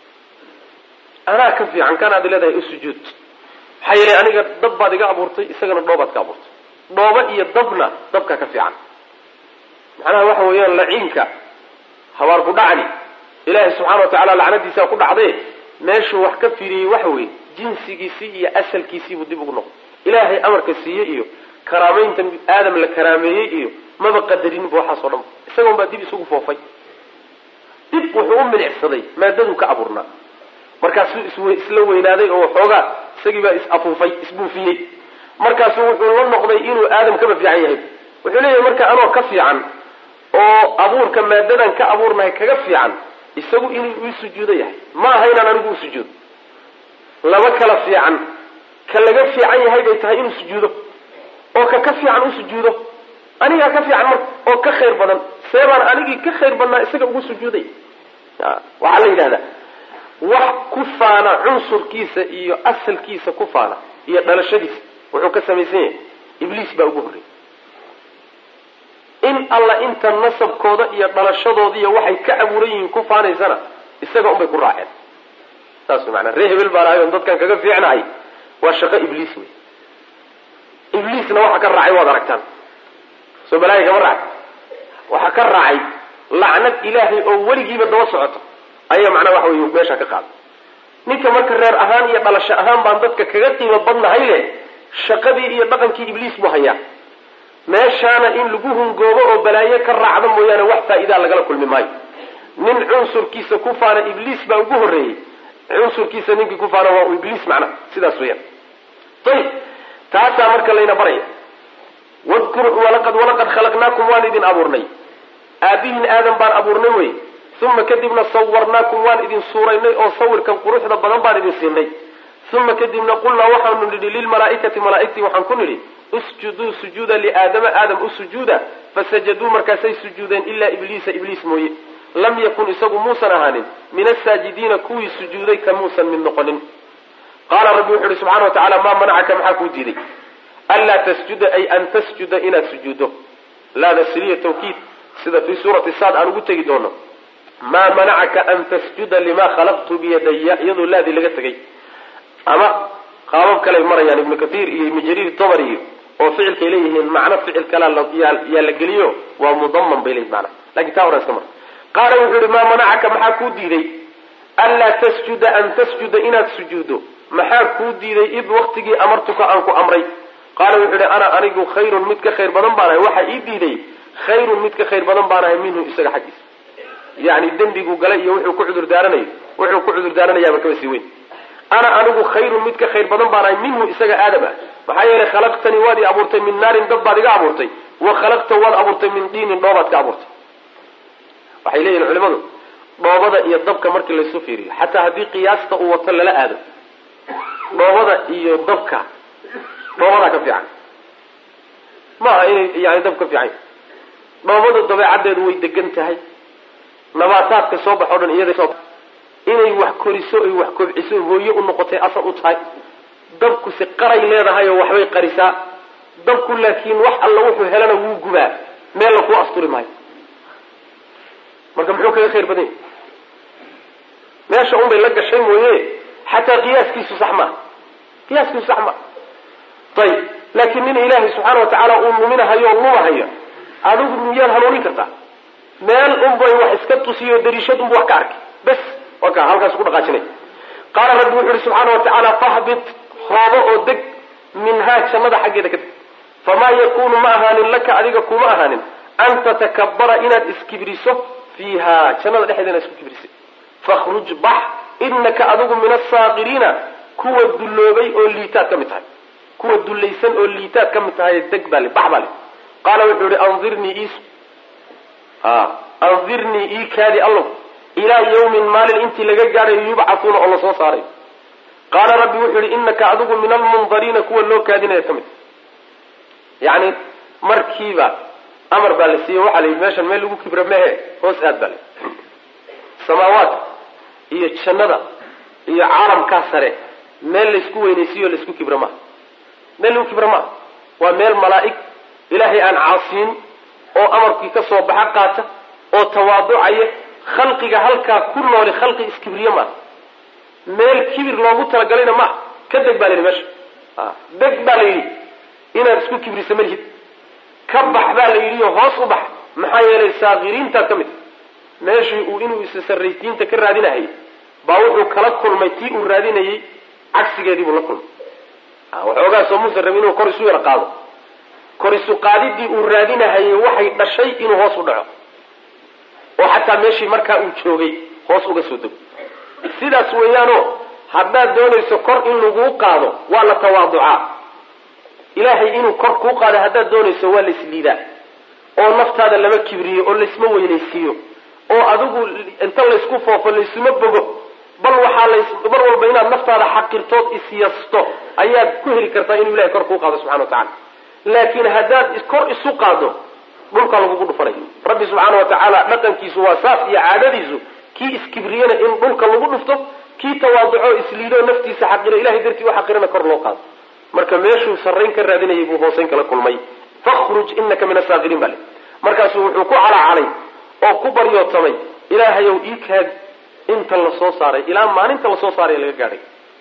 anaa ka fiican kan aad leedahay usujuud maxaa yeelay aniga dab baad iga abuurtay isagana dhoobaad ka abuurtay dhooba iyo dabna dabka ka fiican macnaha waxa weeyaan laciinka habaar ku dhacni ilaahay subxaana watacaala lacnadiisaa ku dhacdee meeshuu wax ka fiiriyey waxa weeye jinsigiisii iyo asalkiisiibuu dib ugu noqday ilaahay amarka siiyey iyo karaameynta aadam la karaameeyey iyo maba qadarinba waxaasoo dhan isagoon baa dib isugu foofay dib wuxuu u milicsaday maadaduu ka abuurnaa markaasuu isla weynaaday oo xoogaa isagii baa is-afuufay isbuufiyey markaasu wuxuu la noqday inuu aadam kaba fiican yahay wuxuu leeyahay marka anoo ka fiican oo abuurka maadadan ka abuurnahay kaga fiican isagu inuu ii sujuudo yahay ma aha inaan anigu u sujuudo laba kala fiican ka laga fiican yahay bay tahay inuu sujuudo oo ka ka fiican u sujuudo anigaa ka fiican marka oo ka khayr badan seebaan anigii ka khayr badnaa isaga ugu sujuuday waxaa la yidhahdaa wax ku faana cunsurkiisa iyo asalkiisa ku faana iyo dhalashadiisa wuxuu ka samaysan yahay ibliis baa ugu horreeyay in alla inta nasabkooda iyo dhalashadooda iyo waxay ka abuuran yihiin ku faanaysana isaga unbay ku raaceen saas maanaa ree hebel baa lahay on dadkan kaga fiicnahay waa shaqo ibliis wey ibliisna waxa ka raacay waad aragtaan soo balaayo kama raacay waxa ka raacay lacnad ilaahay oo weligiiba daba socoto ayaa macnaa waxa wey meesha ka qaada ninka marka reer ahaan iyo dhalasho ahaan baan dadka kaga qiimo badnahay le shaqadii iyo dhaqankii ibliis buu hayaa meeshaana in lagu hungoobo oo balaayo ka raacda mooyaane wax faa'iidaa lagala kulmi maayo nin cunsurkiisa ku faana ibliis baa ugu horreeyey cunsurkiisa ninkii ku faana waa ibliis macnaha sidaas weyaan ayib taasaa marka layna baraya wadkur walaqad walaqad khalaqnaakum waan idin abuurnay aabihiin aadam baan abuurnay wey uma kadibna sawarnaakum waan idin suuraynay oo sawirkan quruxda badan baan idin siinay uma kadibna qulnaa waxaanu nidhi lilmalaaikati malaaigtii waxaan ku nidhi usjuduu sujuuda liaadama aadam u sujuuda fasajaduu markaasay sujuudeen ilaa ibliisa ibliis mooye lam yakun isagu muusan ahaanin min asaajidiina kuwii sujuuday ka muusan mid noqonin qaala rabbi wuxu uhi subxana wa tacala maa manacaka maxaa kuu diiday anlaa tasjuda ay an tasjuda inaad sujuuddo laada siliya tawkiid sida fii suurati saad aan ugu tegi doono maa manacaka an tasjuda limaa khalaqtu biyadaya iyadoo laadii laga tegay ama qaabab kaley marayaan ibnu kathiir iyo ibnu jariir tabari iyo oo ficilkay leeyihiin macno ficil kalea yaa la geliyo waa mudaman bay leeyihin mana lakin taa hore iska mar qaala wuxuu yihi maa manacaka maxaa kuu diiday anlaa tasjuda an tasjuda inaad sujuuddo maxaa kuu diiday id waktigii amartuka aan ku amray qaala wuxuu yihi ana anigu khayrun mid ka khayr badan baanahay waxaa ii diiday khayrun mid ka khayr badan baanahay minhu isaga xaggiisa yani dembigu galay iyo wuxuu ku cudur daaranayo wuxuu ku cudur daaranayaaba kaba sii weyn ana anigu khayrun mid ka khayr badan baanahay minhu isaga aadama maxaa yeelay khalaqtanii waad i abuurtay min naarin dab baad iga abuurtay wa khalaqta waad abuurtay min diinin dhoobaad ka abuurtay waxay leeyihin culimadu dhoobada iyo dabka markii laysu fiiriyo xataa haddii qiyaasta uu wato lala aado dhoobada iyo dabka dhoobadaa ka fiican maaha inay yani dab ka fiican dhoobada dabeecaddeedu way degan tahay nabaataadka soo baxo dhan iyada soo inay wax koriso ay wax kobciso hooyo u noqotay asal u tahay dabku si qaray leedahay oo waxbay qarisaa dabku laakiin wax alla wuxuu helana wuu gubaa meel la ku asturi maayo marka muxuu kaga khayr badan yahay meesha un bay la gashay mooye xataa qiyaaskiisu sax maa qiyaaskiisu sax maa ayib laakiin nin ilaahay subxaana watacaala uu luminahayo o lumahayo adigu miyaad hanuunin kartaa meel unbay wax iska tusiyo dariishad unba wax ka arkay bas waka halkaas ku dhaqaajinay qaala rabbi wuxu uhi subxaana watacaala fahbit hoobo oo deg minhaa jannada xaggeeda ka deg famaa yakunu ma ahaanin laka adiga kuma ahaanin an tatakabara inaad iskibriso fiiha jannada dhexeeda inaad isku kibrisay fakhruj bax inaka adigu min asaakiriina kuwa dulloobay oo liitaad ka mid tahay kuwa dullaysan oo liitaad ka mid tahay deg bale bax bale qaala wuxuu yihi andirnii is andirnii ii kaadi allow ilaa yawmin maalin intii laga gaadhayo yubcathuuna oo lasoo saaray qaala rabbi wuxuu yihi inaka adigu min almundariina kuwa loo kaadinaya ka mid yani markiiba amar baa la siiyey waxaa la yidhi meeshan meel lagu kibra mehe hoos aad baa la samaawaadka iyo jannada iyo caalamkaa sare meel laysku weynaysiiyo laysku kibra maha meel lagu kibra maha waa meel malaa'ig ilaahay aan caasiin oo amarkii ka soo baxa qaata oo tawaaducaya khalqiga halkaa ku nooli khalqi iskibriye maaha meel kibir loogu talagalayna maaha ka deg baa la yidhi meesha deg baa la yidhi inaad isku kibriso malhid ka bax baa la yidhi hoos u bax maxaa yeelay saakiriintaad ka mid meeshii uu inuu isa sarraysiinta ka raadinahayay baa wuxuu kala kulmay tii uu raadinayay cagsigeedii buu la kulmay waxoogaa soo muusa rabin inuu kor isu yara qaado kor isu qaadidii uu raadinahayay waxay dhashay inuu hoos u dhaco oo xataa meeshii markaa uu joogay hoos uga soo dego sidaas weeyaanoo haddaad doonayso kor in laguu qaado waa la tawaaducaa ilaahay inuu kor kuu qaado haddaad doonayso waa laisliidaa oo naftaada lama kibriyo oo laysma weynaysiiyo oo adigu inta laysku foofo laysuma bogo bal waxaa las mar walba inaad naftaada xaqirtood isyasto ayaad ku heli kartaa inuu ilahay kor kuu qaado subxana wa tacala laakiin haddaad kor isu qaado dhulka lagugu dhufanayo rabbi subxaana watacaala dhaqankiisu waa saas iyo caadadiisu kii iskibriyana in dhulka lagu dhufto kii tawaaduco isliidoo naftiisa xaqiro ilahay dartii u xaqirana kor loo qaado marka meeshuu sarrayn ka raadinayay buu hoosayn kala kulmay fakhruj inaka min asaakiriin bale markaasuu wuxuu ku calacalay oo ku baryootamay ilaahayow ii kaadi inta la soo saaray ilaa maalinta lasoo saaray laga gaadhay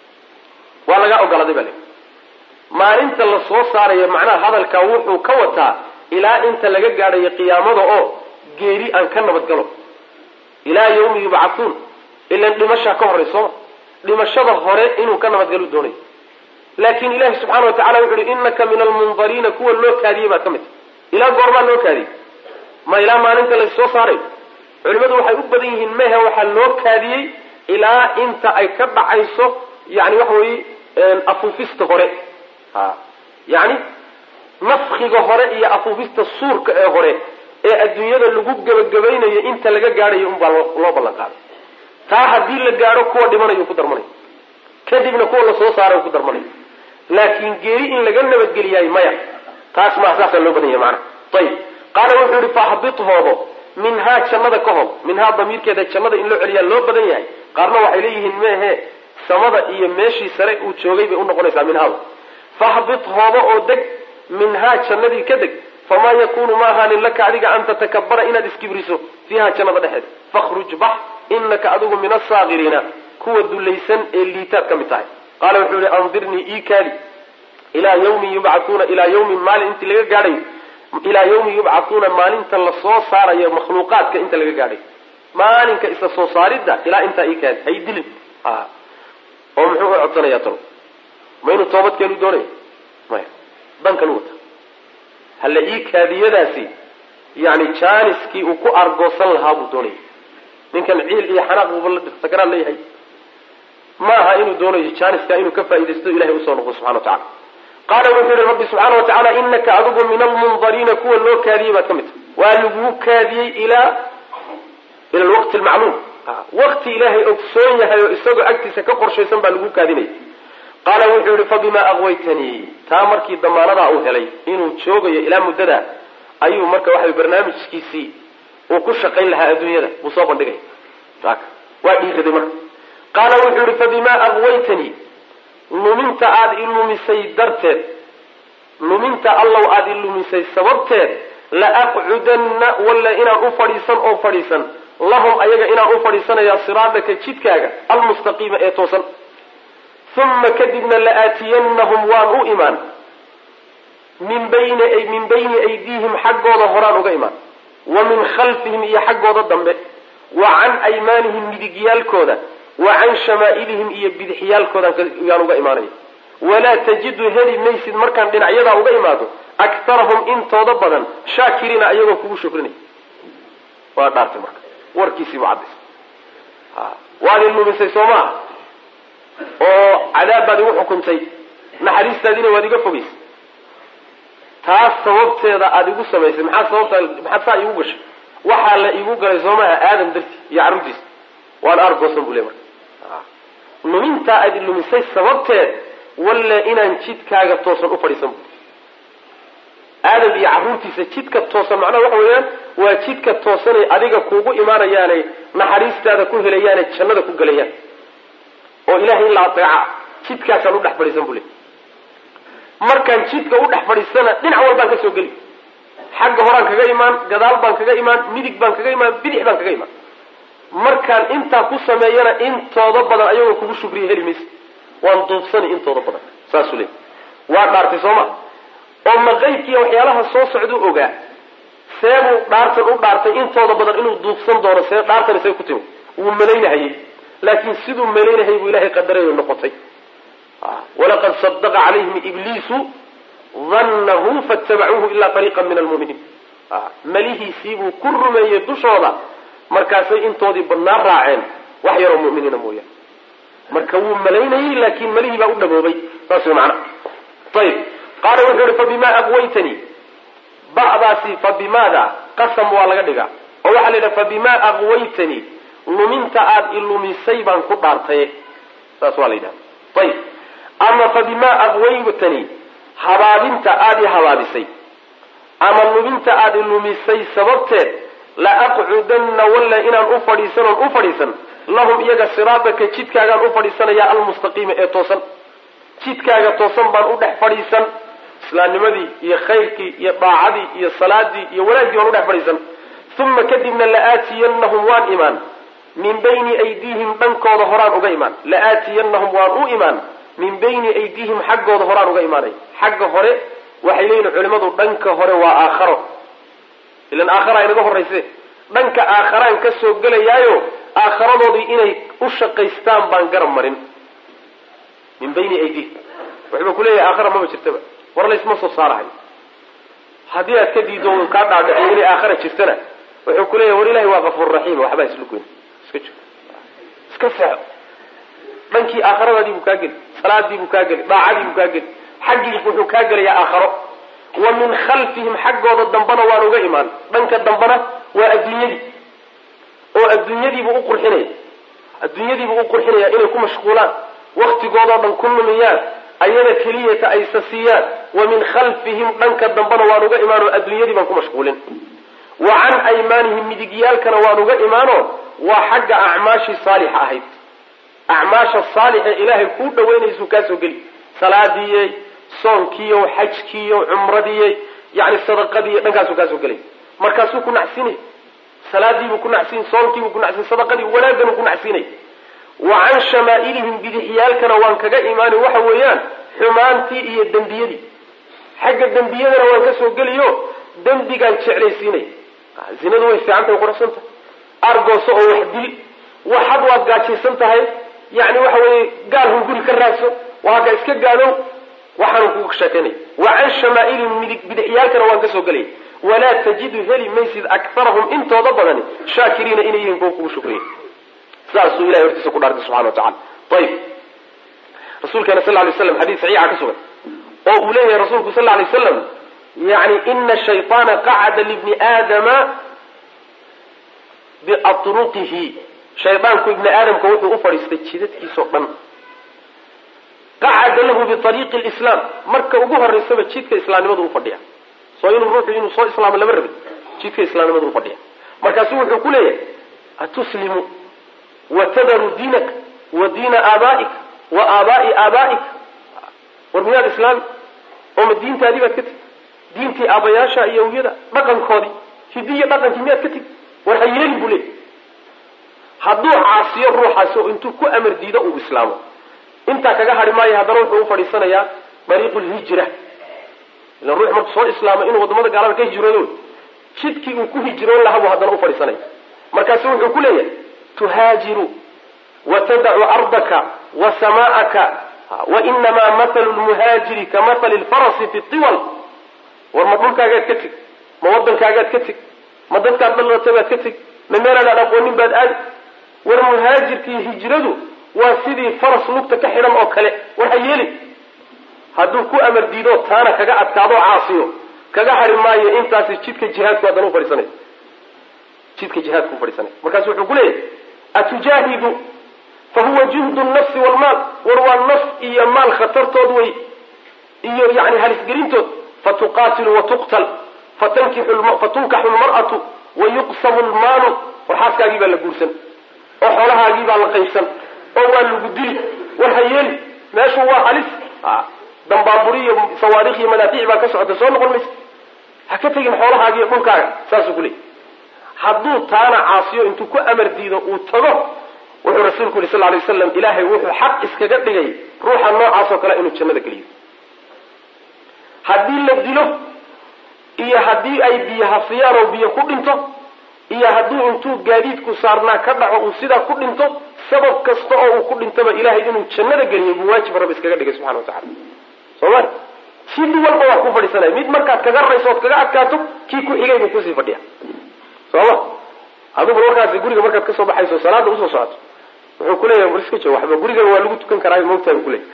waa laga ogolaaday bale maalinta la soo saarayo macnaha hadalkaa wuxuu ka wataa ilaa inta laga gaadhayo qiyaamada oo geeri aan ka nabadgalo ilaa yawmi yubcathuun ilan dhimashaa ka horey sooma dhimashada hore inuu ka nabadgalo doonay laakin ilahi subxaana watacala wuxu uhi inaka min almundariina kuwa loo kaadiyey baa ka mid ilaa goorbaa loo kaadiyey ma ilaa maalinta lassoo saaray culimadu waxay u badan yihiin mehe waxaa loo kaadiyey ilaa inta ay ka dhacayso yani waxa weye afuufista hore ha yani nafkiga hore iyo afuufista suurka ee hore ee adduunyada lagu gebagabaynayo inta laga gaadhayo unbaa loo ballan qaaday taa haddii la gaadho kuwa dhimanayo ku darmanayo kadibna kuwa lasoo saaray ku darmanayo laakin geeri in laga nabadgeliyaay maya taas maa saasaa loo badan yahay maana ayib qaala wuxuu yihi fahbit hoobo minhaa jannada ka hoob minhaa damiirkeeda jannada in loo celiyaa loo badan yahay qaarna waxay leeyihiin meehe samada iyo meeshii sare uu joogay bay unoqonaysaa minhaada fahbit hoobo oo deg minhaa jannadii ka deg famaa yakunu ma ahaanin laka adiga an tatakabara inaad iskibriso fiiha jannada dhexeeda fakhruj bax inaka adigu min asaakiriina kuwa dulaysan ee liitaad ka mid tahay qaala wuxuu yihi andirnii ii kaadi ilaa yawmin yubcathuuna ilaa yawmin maalin intii laga gaadhayo ilaa yawmi yubcathuuna maalinta lasoo saarayo makhluuqaadka inta laga gaadhay maalinka isa soo saaridda ilaa intaa ii kaadi hay dilin oo muxuu u codsanayaa talo ma inuu toobadkeenu doonayo maya dankan u wata halla ii kaadiyadaasi yani jaaniskii uu ku argoosan lahaa buu doonayay ninkan ciil iyo xanaaq buuba sakaraad leeyahay maaha inuu doonayo jaaniska inuu ka faaidaysto ilahay usoo noqdo subxana watacala qaala wuxuu yihi rabbi subxaana watacaala inaka adigu min almundariina kuwa loo kaadiyey baad ka mid tahay waa laguu kaadiyey ilaa ila alwaqti almacluum waqti ilaahay ogsoon yahay oo isagoo agtiisa ka qorshaysan baa lagu kaadinaya qaala wuxuu yihi fabima aqwaytanii taa markii damaanadaa uu helay inuu joogayo ilaa muddada ayuu marka waxa barnaamijkiisii uu ku shaqayn lahaa adduunyada buu soo bandhigay waa dhiiraday marka qaala wuxuu yihi fabima aqwaytanii luminta aada ilumisay darteed luminta allow aada ilumisay sababteed la aqcudanna walla inaan u fadhiisan oo fadhiisan lahum ayaga inaan u fadhiisanayaa siraadaka jidkaaga almustaqiima ee toosan uma kadibna la aatiyannahum waan u imaan min bayni min bayni aydiihim xaggooda horaan uga imaan wa min khalfihim iyo xaggooda dambe wa can aymaanihim midigyaalkooda wa can shamaa'ilihim iyo bidixyaalkoodayaan uga imaanaya walaa tajidu heli maysid markaan dhinacyadaa uga imaado aktarahum intooda badan shaakiriina ayagoo kugu shukrinay waa dhaartay marka warkiisiibu caddays waad ilumisay soo maa oo cadaab baad igu xukuntay naxariistaadiina waad iga fogaysay taas sababteeda aada igu samaysay maxaa sababta maxaad saa iigu gashay waxaa la iigu galay soo maaha aadam darti iyo carruurtiisa waan argoosan buu le marka lumintaa aad ilumisay sababteed walla inaan jidkaaga toosan u fadhiisan bu aadam iyo carruurtiisa jidka toosan macnaha waxa weeyaan waa jidka toosanay adiga kuugu imaanayaanay naxariistaada ku helayaanay jannada ku gelayaan oo ilahay in la ateeca jidkaasaan u dhex fadhiisan buu le markaan jidka u dhex fadhiisana dhinac walbaan ka soo geli xagga horaan kaga imaan gadaal baan kaga imaan midig baan kaga imaan bidix baan kaga imaan markaan intaa ku sameeyana intooda badan ayagoo kugu shukriya heli maysa waan duubsani intooda badan saasuu leey waa dhaartay soo ma oo ma qaybkiiya waxyaalaha soo socduu ogaa seebuu dhaartan u dhaartay intooda badan inuu duubsan doono see dhaartan isaga ku timi wuu malaynahayey laakiin siduu malaynahayy buu ilahay qadaray noqotay walaqad sadaqa calayhim ibliisu dannahu faatabacuuhu ilaa fariiqan min almu'miniin malihiisiibuu ku rumeeyey dushooda markaasay intoodii badnaa raaceen wax yaroo mu'miniina mooyaane marka wuu malaynayey laakiin malihii baa u dhaboobay saas way macnaha ayib qaala wuxuu yihi fabima aqwaytanii ba'daasi fabimaada qasam waa laga dhigaa oo waxaa la yidhaha fabima aqwaytanii luminta aada ilumisay baan ku dhaartay saas waa la yidhaha ayib ama fabima aqwaytanii habaabinta aada i habaabisay ama luminta aada ilumisay sababteed la aqcudanna walla inaan u fadhiisan oon u fadhiisan lahum iyaga siraadaka jidkaagaan u fadhiisanaya almustaqiima ee toosan jidkaaga toosan baan u dhex fadhiisan islaamnimadii iyo khayrkii iyo daacadii iyo salaadii iyo wanaaggii baan udhex fadhiisan uma kadibna la'aatiyannahum waan imaan min bayni aydiihim dhankooda horaan uga imaan la'aatiyannahum waan u imaan min bayni aydiihim xaggooda horaan uga imaanay xagga hore waxay leeyihin culimadu dhanka hore waa aakharo ilan aakhara inaga horrayse dhanka aakharaan ka soo gelayaayo aakharadoodii inay u shaqaystaan baan garab marin min bayni aydiihim wuxuuba kuleeyahay aakhara maba jirtaba war laysma soo saarahay haddii aad ka diido kaa dhaadhiciyo inay aakhara jirtana wuxuu kuleeyahay war ilahi waa kafuur raxiim waxbaa islugoyn iska jiro iska seexo dhankii aakhiradaadii buu kaa geli salaadii buu kaa geli daacadii buu kaa geli xaggii wuxuu kaa gelayaa aakharo wa min khalfihim xaggooda dambana waan uga imaan dhanka dambana waa adduunyadii oo adduunyadiibuu u qurxinaya adduunyadiibuu u qurxinaya inay ku mashquulaan waktigoodao dhan ku lumiyaan ayada keliyata aysa siiyaan wa min khalfihim dhanka dambana waan uga imaanoo adduunyadii baan ku mashquulin wa can aymaanihim midigyaalkana waan uga imaano waa xagga acmaashii saalixa ahayd acmaasha saalixa ilaahay kuu dhawaynaysuu kaa soo geli salaadiiyey soonkiiyo xajkiiyo cumradiiy yani sadaqadiiy dhankaasuu kaasoo gelay markaasuu ku nacsinay salaadiibuu ku nacsin soonkiibuu ku nacsin sadaqadii wanaagganuu ku nacsinay wa can shamaa'ilihim bidixyaalkana waan kaga imaani waxa weeyaan xumaantii iyo dembiyadii xagga dembiyadana waan ka soo geliyo dembigaan jeclaysiinay zinadu way fiican tahay quruxsan tahay argooso oo wax dil waxad waad gaajaysan tahay yani waxa weeye gaal hunguri ka raadso waaga iska gaalow waxaanu kugu sheekeynay wa can shamaa'ilihim bidixyaalkana waan ka soo gelay walaa tajidu heli maysid akarahum intooda badani shaakiriina inay yihiin kuwa kugu shukriya saasuu ilahay hortiisa ku dhaartay subxana wa tacala ayib rasuulkeena sal lay slam xadiis saxiixa ka sugan oo uu leeyahay rasuulku sal lay wasalam yani ina shayطaana qacada libni aadama biatruqihi shaydaanku ibni aadamka wuxuu u fadhiistay jidadkiisao dhan qacada lahu biariiqi lislaam marka ugu horeysaba jidka islaamnimadu u fadhiya soo inuu ruuxu inuu soo islaamo lama rabin jidka islaamnimadu u fadhiya markaasu wuxuu ku leeyahay atuslimu watadaru diinak wa diina aaba'ik wa aaba'i aaba'ik war miyaad islaami oo ma diintaadii baad ka tigi diintii aabayaasha iyo awiyada dhaqankoodii hidiya dhaqankii miyaad ka tigi war ha yeelin buu leeyahy hadduu caasiyo ruuxaasi oo intuu ku amar diido uu islaamo intaa kaga hari maayo haddana wuxuu u fadhiisanayaa dariiqu lhijra ila ruux markuu soo islaamo inuu wadamada gaalada ka hijroodo jidkii uu ku hijroon lahaa buu haddana u fadhiisanaya markaasu wuxuu ku leeyahay tuhaajiru watadacu ardaka wa samaa'aka wainamaa mathalu lmuhaajiri ka mathali lfarasi fi tiwal war ma dhulkaagaad ka tig ma waddankaagaad ka tig ma dadkaad dhalatay baad ka tig ma meelaadaan aqoonin baad aadi war muhaajirkii hijradu waa sidii faras lugta ka xidhan oo kale war ha yeelin hadduu ku amar diido taana kaga adkaadoo caasiyo kaga hari maayo intaasi jidka jihaadku haddana u fadhiisanay jidka jihaadku u fadhiisanay markaasu wuxuu ku leeyahay atujaahidu fahuwa juhdu nafsi walmaal war waa naf iyo maal khatartood wey iyo yani halisgelintood fatuqaatilu watuqtal fatunkaxu lmar'atu wayuqsamu lmaalu war xaaskaagii baa la guursan oo xoolahaagii baa la qaybsan oo waa lagu dili war ha yeeli meeshu waa halis dambaaburi iyo sawaarikh iyo madaafiic baa ka socota soo noqon maysa ha ka tegin xoolahaagi iyo dhulkaaga saasuu ku leeyay hadduu taana caasiyo intuu ku amar diido uu tago wuxuu rasuulku yuri sal lay wasalam ilaahay wuxuu xaq iskaga dhigay ruuxa noocaas oo kale inuu jannada geliyo haddii la dilo iyo haddii ay biyo hafiyaan oo biyo ku dhinto iyo hadduu intuu gaadiidku saarnaa ka dhaco uu sidaa ku dhinto sabab kasta oo uu ku dhintaba ilaahay inuu jannada geliyo buu waajib rabbi iskaga dhigay subxana watacala sooma sid walba waa ku fadhiisanaya mid markaad kaga rayso ood kaga adkaato kii ku xigay buu kusii fadhiya sooma adugu markaasi guriga markaad kasoo baxayso salaada usoo socoto wuxuu kuleeyahay war iska joogo waxba guriga waa lagu tukan karaa moogtahay kuleeyahay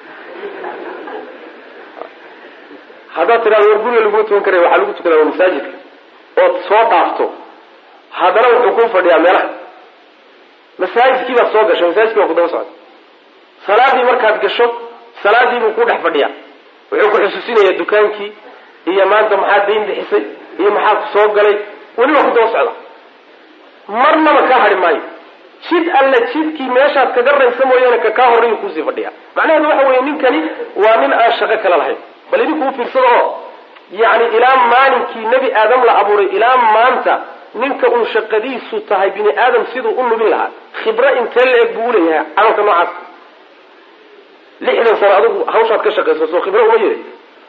haddaad tidhahdo war guriga laguma tukan karaya waxaa lagu tukadaa waa masaajidka ood soo dhaafto haddana wuxuu ku fadhiyaa meelaha masaajidkii baad soo gasho masaajidkii waa ku daba socda salaadii markaad gasho salaadii buu ku dhex fadhiyaa wuxuu ku xusuusinayaa dukaankii iyo maanta maxaa dayn bixisay iyo maxaa ku soo galay weli waa ku daba socda marnaba kaa hari maayo jid alla jidkii meeshaad kaga raysa mooyaane ka kaa horreeyu kuusii fadhiyaa macnaheedu waxa weeye ninkani waa nin aan shaqo kala lahayn bal idinku u fiirsado oo yacni ilaa maalinkii nebi aadam la abuuray ilaa maanta ninka uu shaqadiisu tahay bini aadam siduu u nubin lahaa khibro intee la eg buu uleeyahay camalka noocaas lixdan sano adigu hawshaad ka shaqayso soo khibro uma yeeday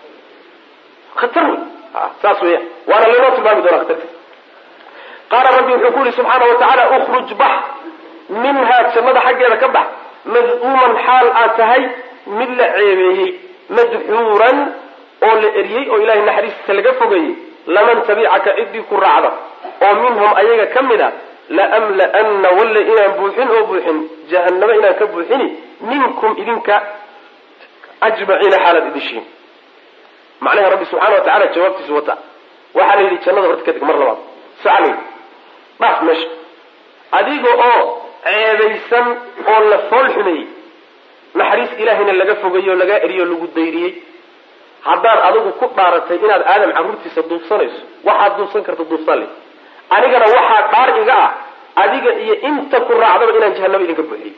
khatar wey saas weya waana laynoo tilmaami doonaa khatarta qaala rabbi wuxuu ku yihi subxaana wa tacaala ukhruj bax minhaa jannada xaggeeda ka bax mad'uuman xaal aad tahay mid la ceebeeyey madxuuran oo la eriyey oo ilahay naxariistiisa laga fogeeyey laman tabicaka ciddii ku raacda oo minhum ayaga ka mid a laamla'anna walle inaan buuxin oo buuxin jahannamo inaan ka buuxini minkum idinka ajmaciina xaalaad idishiin macnaha rabbi subxana wa tacala jawaabtiisu wata waxaa la yidhi jannada horta kadib mar labaad saca la yidhi dhaaf meesha adiga oo ceebaysan oo la fool xumeeyey naxariis ilaahayna laga fogeeyo o lagaa eriyo o lagu dayriyey haddaad adigu ku dhaaratay inaad aadam carruurtiisa duubsanayso waxaad duubsan karta duubsan le anigana waxaa dhaar iga ah adiga iyo inta ku raacdaba inaan jahanamo idinka buuxiyo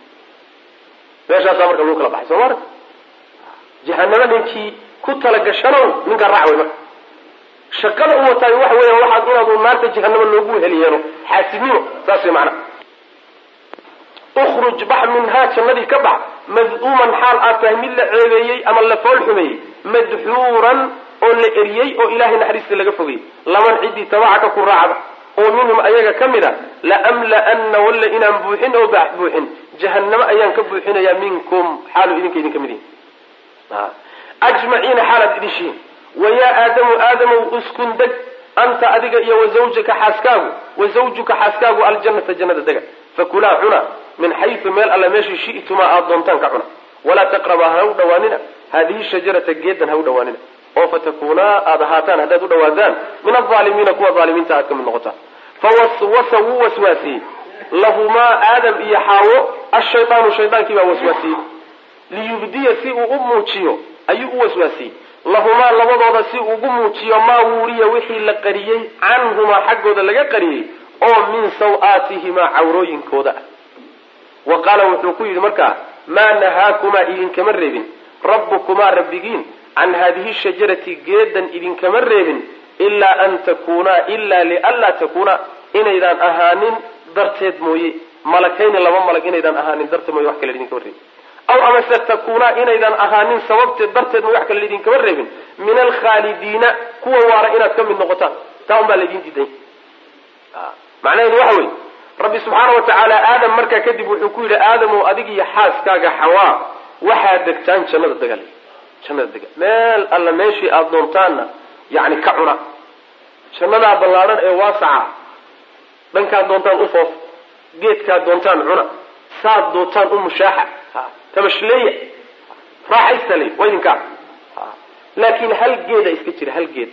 meeshaasaa marka lagu kala baxay soo ma arag jahanamo ninkii ku talagashanow ninkaa raac way marka shaqada u wataayo waxa weeyaan waxaad inaadu naarta jahanamo loogu heliyeeno xaasidnimo saas way macnaha ukhruj bax minhaa jannadii ka bax mad'uuman xaal aad tahay mid la ceebeeyey ama la fool xumeeyey madxuuran oo la eriyey oo ilahay naxariista laga fogeyey laman ciddii tabacaka ku raacda oo minhum ayaga ka mid a laamla'anna walle inaan buuxin oo baax buuxin jahannamo ayaan ka buuxinayaa minkum xaalu idinka idinka mid yihin ajmaciina xaalaad idishiin wayaa aadamu aadamow uskun deg anta adiga iyo wazawjaka xaaskaagu wazawjuka xaaskaagu aljannata jannada dega fakulaa cuna min xaysu meel alla meeshii shi'tuma aada doontaan ka cuna walaa taqrabaa ha u dhawaanina haadihi shajarata geedan ha u dhawaanina oo fatakuunaa aada ahaataan haddaad u dhawaadaan min alaalimiina kuwa aalimiinta aad ka mid noqotaan fawaswasa wuu waswaasiyey lahumaa aadam iyo xaawo ashaydaanu shaydaankii baa waswaasiyey liyubdiya si uu u muujiyo ayuu u waswaasiyey lahumaa labadooda si ugu muujiyo maa wuuriya wixii la qariyey canhumaa xaggooda laga qariyey oo min saw-aatihimaa cawrooyinkooda ah wa qaala wuxuu ku yidhi markaa maa nahaakumaa idinkama reebin rabbukumaa rabbigiin can haadihi shajarati geedan idinkama reebin ilaa an takuunaa ilaa lianlaa takuunaa inaydaan ahaanin darteed mooye malakayni laba malag inaydaan ahaanin darteed mooye wax kale idinkama reebin aw amase takuunaa inaydaan ahaanin sababteed darteed mooye wax kale idinkama reebin min alkhaalidiina kuwa waara inaad ka mid noqotaan taa un baa laydin diiday macnaheedu waxa weeye rabbi subxaana watacaala aadam markaa kadib wuxuu ku yidhi aadamow adig iyo xaaskaaga xawaa waxaad degtaan jannada degal jannada degal meel alla meeshii aada doontaanna yani ka cuna jannadaa ballaadhan ee waasaca dhankaad doontaan u foof geedkaad doontaan cuna saad doontaan u mushaaxa tamashleeya raaxaysta le waa idinkaa laakiin hal geeda iska jira hal geed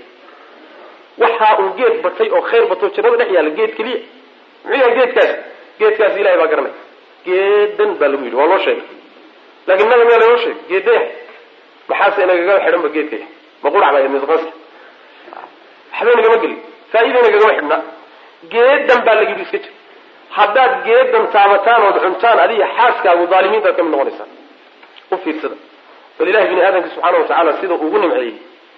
waxaa un geed batay oo khayr bato jannada dhex yaalla geed keliya muxuu yahay geedkaas geedkaas ilahay baa garanay geedan baa lagu yidhi waa loo sheegay laakiin naga miyaa laynoo sheegay geedaya maxaase inagagama xidhan ba geedkaya ma qurac baa misqaska waxba inagama gelin faa'iida inagagama xidhna geedan baa laga yidhi iska jir haddaad geedan taabataan ood cuntaan adiga xaaskaagu dhaalimiintaad ka mid noqonaysaa u fiirsada bal ilahay bini aadamka subxaana watacaala sida ugu nimceeyey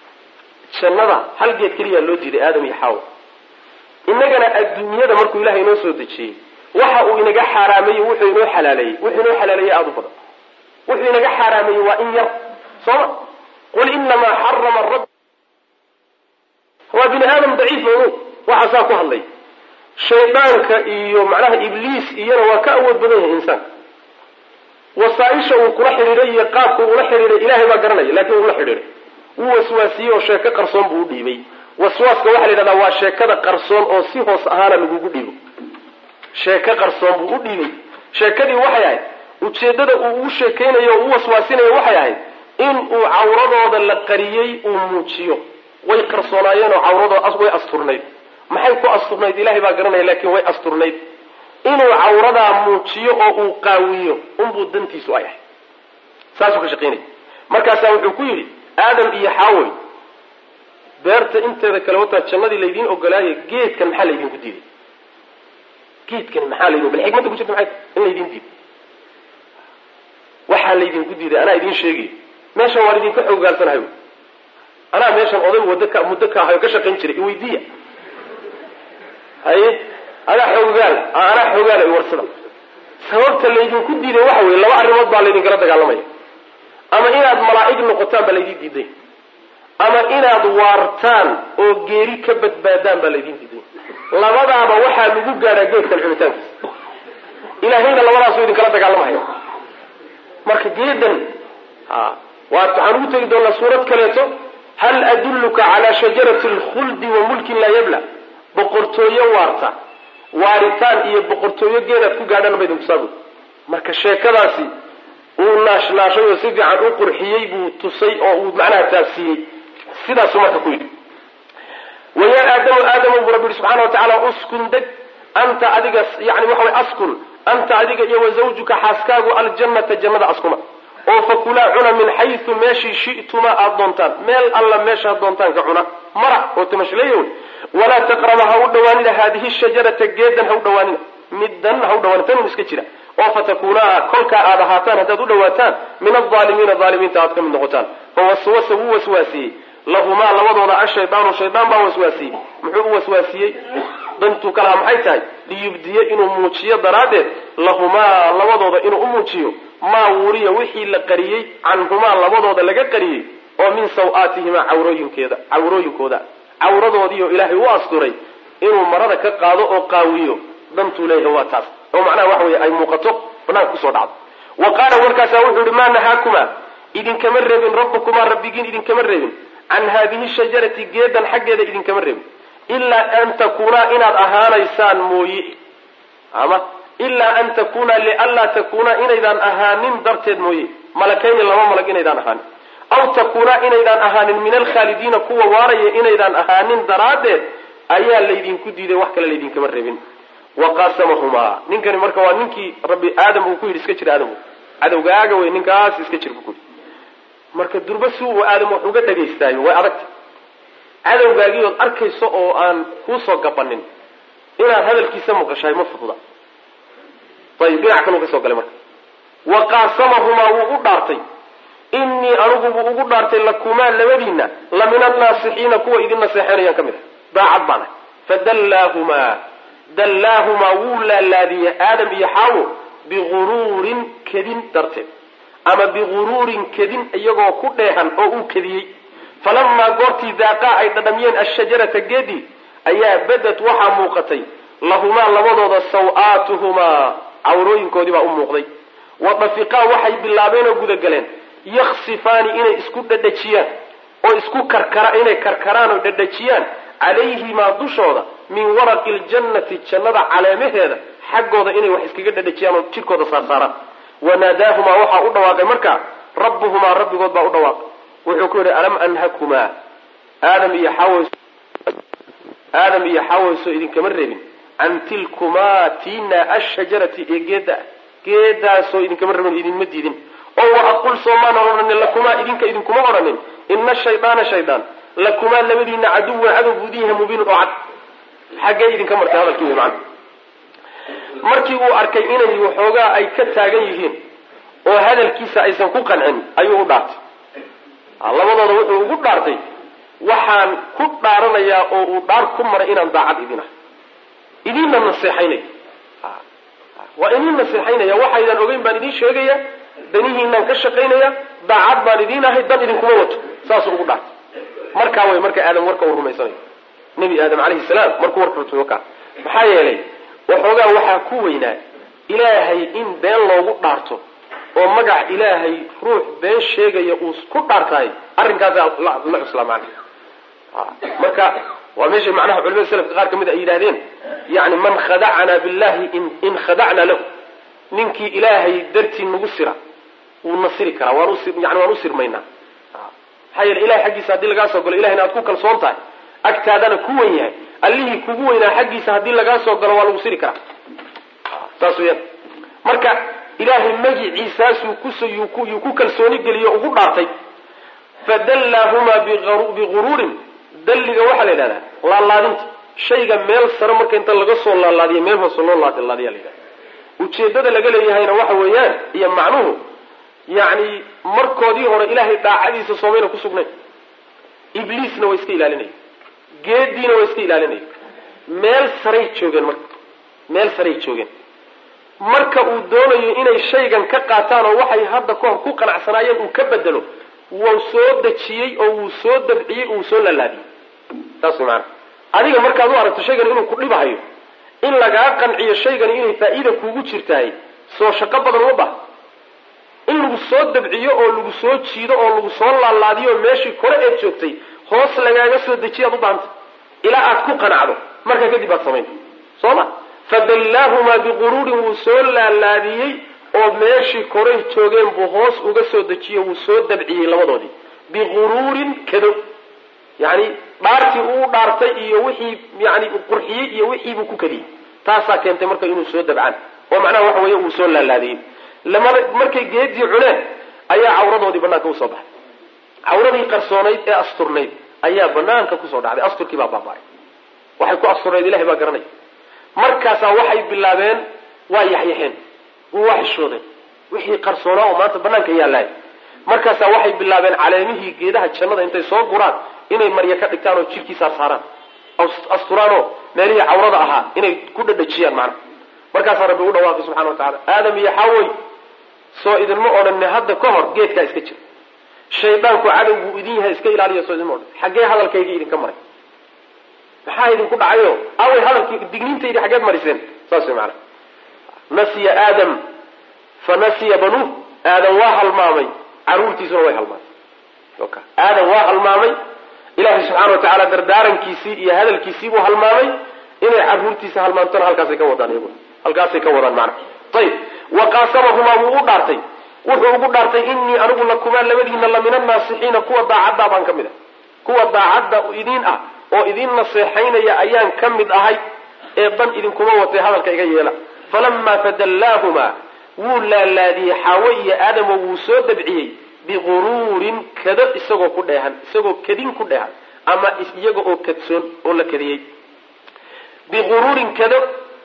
jannada hal geed keliyaa loo diiday aadam iyo xaawa inagana adduunyada markuu ilahay inoo soo dejiyey waxa uu inaga xaaraameeyey wuxuu inoo xalaaleeyey wuxuu inoo xalaaleeyey aada u badan wuxuu inaga xaaraameeyey waa in yar sooma qul inamaa xarama rabb waa bini aadam daciif ogo waxaa saa ku hadlay shaydaanka iyo macnaha ibliis iyana waa ka awood badan yahay insaanka wasaaisha uu kula xidhiiray iyo qaabka uula xidhiiray ilahay baa garanaya laakiin uula xidhiiray wuu waswaasiyey oo sheeko qarsoon buu u dhiibay waswaaska waxaa la yidhahdaa waa sheekada qarsoon oo si hoos ahaana lagugu dhiibo sheeko qarsoon buu u dhiibay sheekadii waxay ahayd ujeeddada uu u sheekaynayo o u waswaasinayo waxay ahayd in uu cawradooda la qariyey uu muujiyo way qarsoonaayeen oo cawradooda way asturnayd maxay ku asturnayd ilahay baa garanaya laakiin way asturnayd inuu cawradaa muujiyo oo uu qaawiyo unbuu dantiisu ay ahayd saasuu ka shaqaynaya markaasaa wuxuu ku yidhi aadam iyo xaawey beerta inteeda kale wataa jannadii laydiin ogolaayay geedkan maxaa laydinku diiday geedkan maxaa laydin bal xikmadda ku jirta maxay in laydin diiday waxaa laydinku diiday anaa idiin sheegay meeshan waan idinka xoogaalsanahay anaa meeshan oday wada ka muddo ka ahayo ka shaqayn jiray iweydiiya haye adaa xoogaal anaa xoogaala warsada sababta laydinku diiday waxa weeye laba arrimood baa laydinkala dagaalamaya ama inaad malaa'ig noqotaan baa laydin diiday ama inaad waartaan oo geeri ka badbaadaan baa laydin diiday labadaaba waxaa lagu gaadhaa geedkan cunitaankiisa ilaahayna labadaasuu idinkala dagaalamahaya marka geedan waxaan ugu tegi doonaa suurad kaleeto hal adulluka calaa shajarati alkhuldi wa mulkin laa yabla boqortooyo waarta waaritaan iyo boqortooyo geedaad ku gaadhana ba idinku saabud marka sheekadaasi uu naashnaashay oo si fiican u qurxiyey buu tusay oo uu macnaha taabsiiyey sidaasuu marka ku yidhi wayaa aadamu aadamu buu rabbi yihi subxana wa tacaala uskun deg anta adiga yani waxa way askun anta adiga iyo wazawjuka xaaskaagu aljannata jannada askuma oo fakulaa cuna min xaysu meeshii shi'tuma aada doontaan meel alla meeshaad doontaan ka cuna mara oo tamashleeya wey walaa taqraba ha u dhawaanina haadihi shajarata geedan ha u dhawaanina middan ha u dhawaanina tanun iska jira oo fatakuunaa kolkaa aad ahaataan haddaad u dhawaataan min alaalimiina aalimiinta aad ka mid noqotaan fawaswasa wuu waswaasiyey lahumaa labadooda ashaydaanu shaydaan baa waswaasiyey muxuu u waswaasiyey dantuu ka lahaa maxay tahay liyubdiye inuu muujiyo daraaddeed lahumaa labadooda inuu u muujiyo maa wuriya wixii la qariyey canhumaa labadooda laga qariyey oo min saw-aatihimaa cawrooyinkeeda cawrooyinkooda cawradoodiioo ilaahay u asturay inuu marada ka qaado oo qaawiyo dantuu leeyahay waa taas oo macnaha waxa weeye ay muuqato banaanka kusoo dhacdo wa qaala warkaasaa wuxuu yihi maa nahaakumaa idinkama reebin rabbukumaa rabbigiin idinkama reebin can haadihi shajarati geedan xaggeeda idinkama reebin ilaa an takuunaa inaad ahaanaysaan mooye ama ilaa an takuna lianlaa takuna inaydaan ahaanin darteed mooye malakayni laba malag inaydaan ahaanin aw takuna inaydaan ahaanin min alkhaalidiina kuwa waaraya inaydaan ahaanin daraaddeed ayaa laydinku diiday wax kale laydinkama reebin waqasamahumaa ninkani marka waa ninkii rabbi aadam uu ku yidhi iska jir aadam cadowgaaga wey ninkaas iska jir buu ku yidhi marka durba si uu aadam wax uga dhagaystaayo way adagta cadowgaagii ood arkayso oo aan kuusoo gabanin inaad hadalkiisa maqashahay ma fududa ayib dhinac kaluu ka soo galay marka waqasamahumaa wuu u dhaartay innii anigu buu ugu dhaartay lakumaa labadiina la min annaasixiina kuwa idin naseexaynayaan ka mid ah daacad baana fadallaahumaa dallaahumaa wuu laalaadiyey aadam iyo xaawo biguruurin kedin darteed ama biguruurin kedin iyagoo ku dheehan oo uu kediyey falamaa goortii daaqaa ay dhadhamiyeen ashajarata geedii ayaa badad waxaa muuqatay lahumaa labadooda saw-aatuhumaa cawrooyinkoodii baa u muuqday wadafiqaa waxay bilaabeen oo gudagaleen yaksifaani inay isku dhadhajiyaan oo isku karkara inay karkaraan oo dhadhajiyaan calayhimaa dushooda min waraqi ljannati jannada caleemaheeda xaggooda inay wax iskaga dhadhajiyaan oo jidhkooda saarsaaraan wanaadaahumaa waxaa u dhawaaqay markaa rabbuhumaa rabbigood baa u dhawaaqay wuxuu ku yidhi alam anhakumaa aadam iyo xaways aadam iyo xawayso idinkama reebin can tilkumaa tiina ashajarati ee geeda geedaasoo idinkama reebin idinma diidin oo wa aqul soomaana odhanin lakumaa idinka idinkuma odhanin ina shaydaana shaydaan lakumaa labadiina caduwan cadow buudiyaha mubiinun oo cad xaggee idinka martay hadalkii wey macana markii uu arkay inay waxoogaa ay ka taagan yihiin oo hadalkiisa aysan ku qancin ayuu u dhaartay labadooda wuxuu ugu dhaartay waxaan ku dhaaranayaa oo uu dhaar ku maray inaan daacad idin ah idinna naseexaynaya waa idin naseexaynaya waxaydan ogeyn baan idin sheegaya danihiinaan ka shaqaynaya daacad baan idiin ahay dan idinkuma wato saasuu ugu dhaartay markaa way marka aadam warka uu rumaysanayo nebi aadam calayhi salaam markuu warka rutuyo ka maxaa yeelay waxoogaa waxaa ku weynaa ilaahay in been loogu dhaarto oo magac ilaahay ruux been sheegaya uu ku dhaartahay arrinkaas la cuslaa macna marka waa meesha macnaha culimada salafka qaar kamid ay yidhaahdeen yani man khadacana billahi in in khadacna lahu ninkii ilaahay dartii nagu sira wuu nasiri karaa waan u yani waan u sirmaynaa maxaa yeele ilahay xaggiisa haddii lagaa soo galo ilahayna aad ku kalsoon tahay agtaadana ku wen yahay allihii kugu weynaa xaggiisa haddii lagaa soo galo waa lagu siri karaa saas weeyaan marka ilaahay magiciisaasuu kusayuu ku kalsooni geliyo ugu dhaartay fadallaahumaa biguruurin dalliga waxaa la yidhahdaa laalaadinta shayga meel sare marka inta laga soo laalaadiyo meel hoose loo laalaadiya la yidhahda ujeeddada laga leeyahayna waxa weeyaan iyo macnuhu yacni markoodii hore ilaahay daacadiisa soomayna ku sugnayn ibliisna way iska ilaalinaya geediina way iska ilaalinaya meel saray joogeen marka meel saray joogeen marka uu doonayo inay shaygan ka qaataan oo waxay hadda kahor ku qanacsanaayeen uu ka bedelo wuu soo dejiyey oo wuu soo dabciyey uu soo laalaadiyey taas way maana adiga markaad u aragto shaygan inuu ku dhibahayo in lagaa qanciyo shaygani inay faa'iida kuugu jirtahay soo shaqo badan uma baha in lagu soo dabciyo oo lagu soo jiido oo lagu soo laalaadiyo meeshii kore eed joogtay hoos lagaaga soo dejiyo aad u baahanta ilaa aad ku qanacdo markaa kadib aad samayn soo ma fadallaahumaa biguruurin wuu soo laalaadiyey oo meeshii koray joogeen buu hoos uga soo dejiyo wuu soo dabciyey labadoodii biguruurin kado yani dhaartii uu dhaartay iyo wixii yani qurxiyey iyo wixii buu ku kadiyey taasaa keentay marka inuu soo dabcaan oo macnaha waxa weeye uu soo laalaadiyey lamada markay geedii cuneen ayaa cawradoodii banaanka usoo baxay cawradii qarsoonayd ee asturnayd ayaa banaanka kusoo dhacday asturkii baa baaba'ay waxay ku asturnayd ilahay baa garanaya markaasaa waxay bilaabeen waa yaxyaxeen waa xishoodeen wixii qarsoonaa oo maanta banaanka yaalaay markaasaa waxay bilaabeen caleemihii geedaha jannada intay soo guraan inay marya ka dhigtaan oo jirkii saarsaaraan asturaanoo meelihii cawrada ahaa inay ku dhadhajiyaan macna markaasaa rabbi u dhawaaqay subxana wa tacala aadam iyo xaway soo idinma odhanne hadda ka hor geedkaa iska jira shaydaanku cadow buu idin yahay iska ilaaliya soo idinma odhan xaggee hadalkaygii idinka maray maxaa idinku dhacayo away hadalkii digniintaydi xaggeed mariseen saas way macana nasiya aadam fa nasiya banuuh aadam waa halmaamay caruurtiisuna way halmaamay aadam waa halmaamay ilaahay subxaana wa tacaala dardaarankiisii iyo hadalkiisii buu halmaamay inay caruurtiisa halmaamtona halkaasay ka wadaan iyagu halkaasay ka wadaan macna. ayib waqaasamahumaa wuu u dhaartay wuxuu ugu dhaartay innii anigu lakumaa labadiina la min annaasixiina kuwa daacaddaa baan ka mid ah kuwa daacadda idiin ah oo idin naseexaynaya ayaan ka mid ahay ee dan idinkuma watay hadalka iga yeela. falamaa fadallaahumaa wuu laalaadiyey xaawo iyo aadamo wuu soo dabciyey biguruurin kado isagoo ku dheehan isagoo kadin ku dheehan ama iyaga oo kadsoon oo la kadiyey biguruurin kado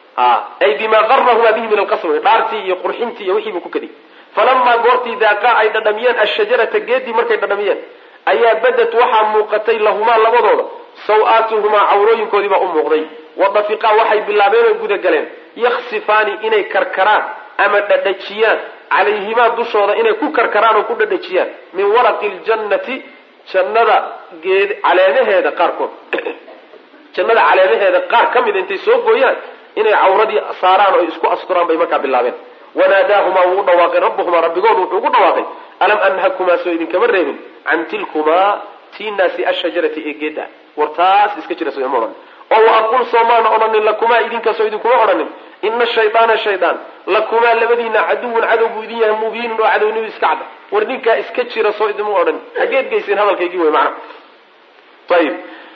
ay bimaa garahumaa bihi min alqasri dhaartii iyo qurxintii iyo wixiibuu ku kadiyey. falamaa goortii daaqaa ay dhadhamiyeen ashajarata geedii markay dhadhamiyeen ayaa badad waxaa muuqatay lahumaa labadooda saw-aatuhumaa cawrooyinkoodii baa u muuqday wadafiqaa waxay bilaabeen oo gudagaleen yaksifaani inay karkaraan ama dhadhajiyaan calayhimaa dushooda inay ku karkaraan oo ku dhadhajiyaan min waraqi ljannati jannada geed caleemaheeda qaarkood jannada caleemaheeda qaar ka mida intay soo gooyaan inay cawradii saaraan oo isku asturaan bay markaa bilaabeen. wanaadaahumaa wuu u dhawaaqay rabbuhumaa rabbigood wuxuu ugu dhawaaqay alam anhakumaa soo idinkama reebin can tilkumaa tiinaasi ashajarati ee geeda war taas iska jira soo ima odhan oo waaqul soomaana odhanin lakumaa idinkaasoo idinkuma odhanin ina shaydaana shaydaan lakumaa labadiina caduwun cadow buu idin yahay mubiinun oo cadownimo iska cadda war ninkaa iska jira soo idinma odhanin hageed geysin hadalkaygii wey macna. ayib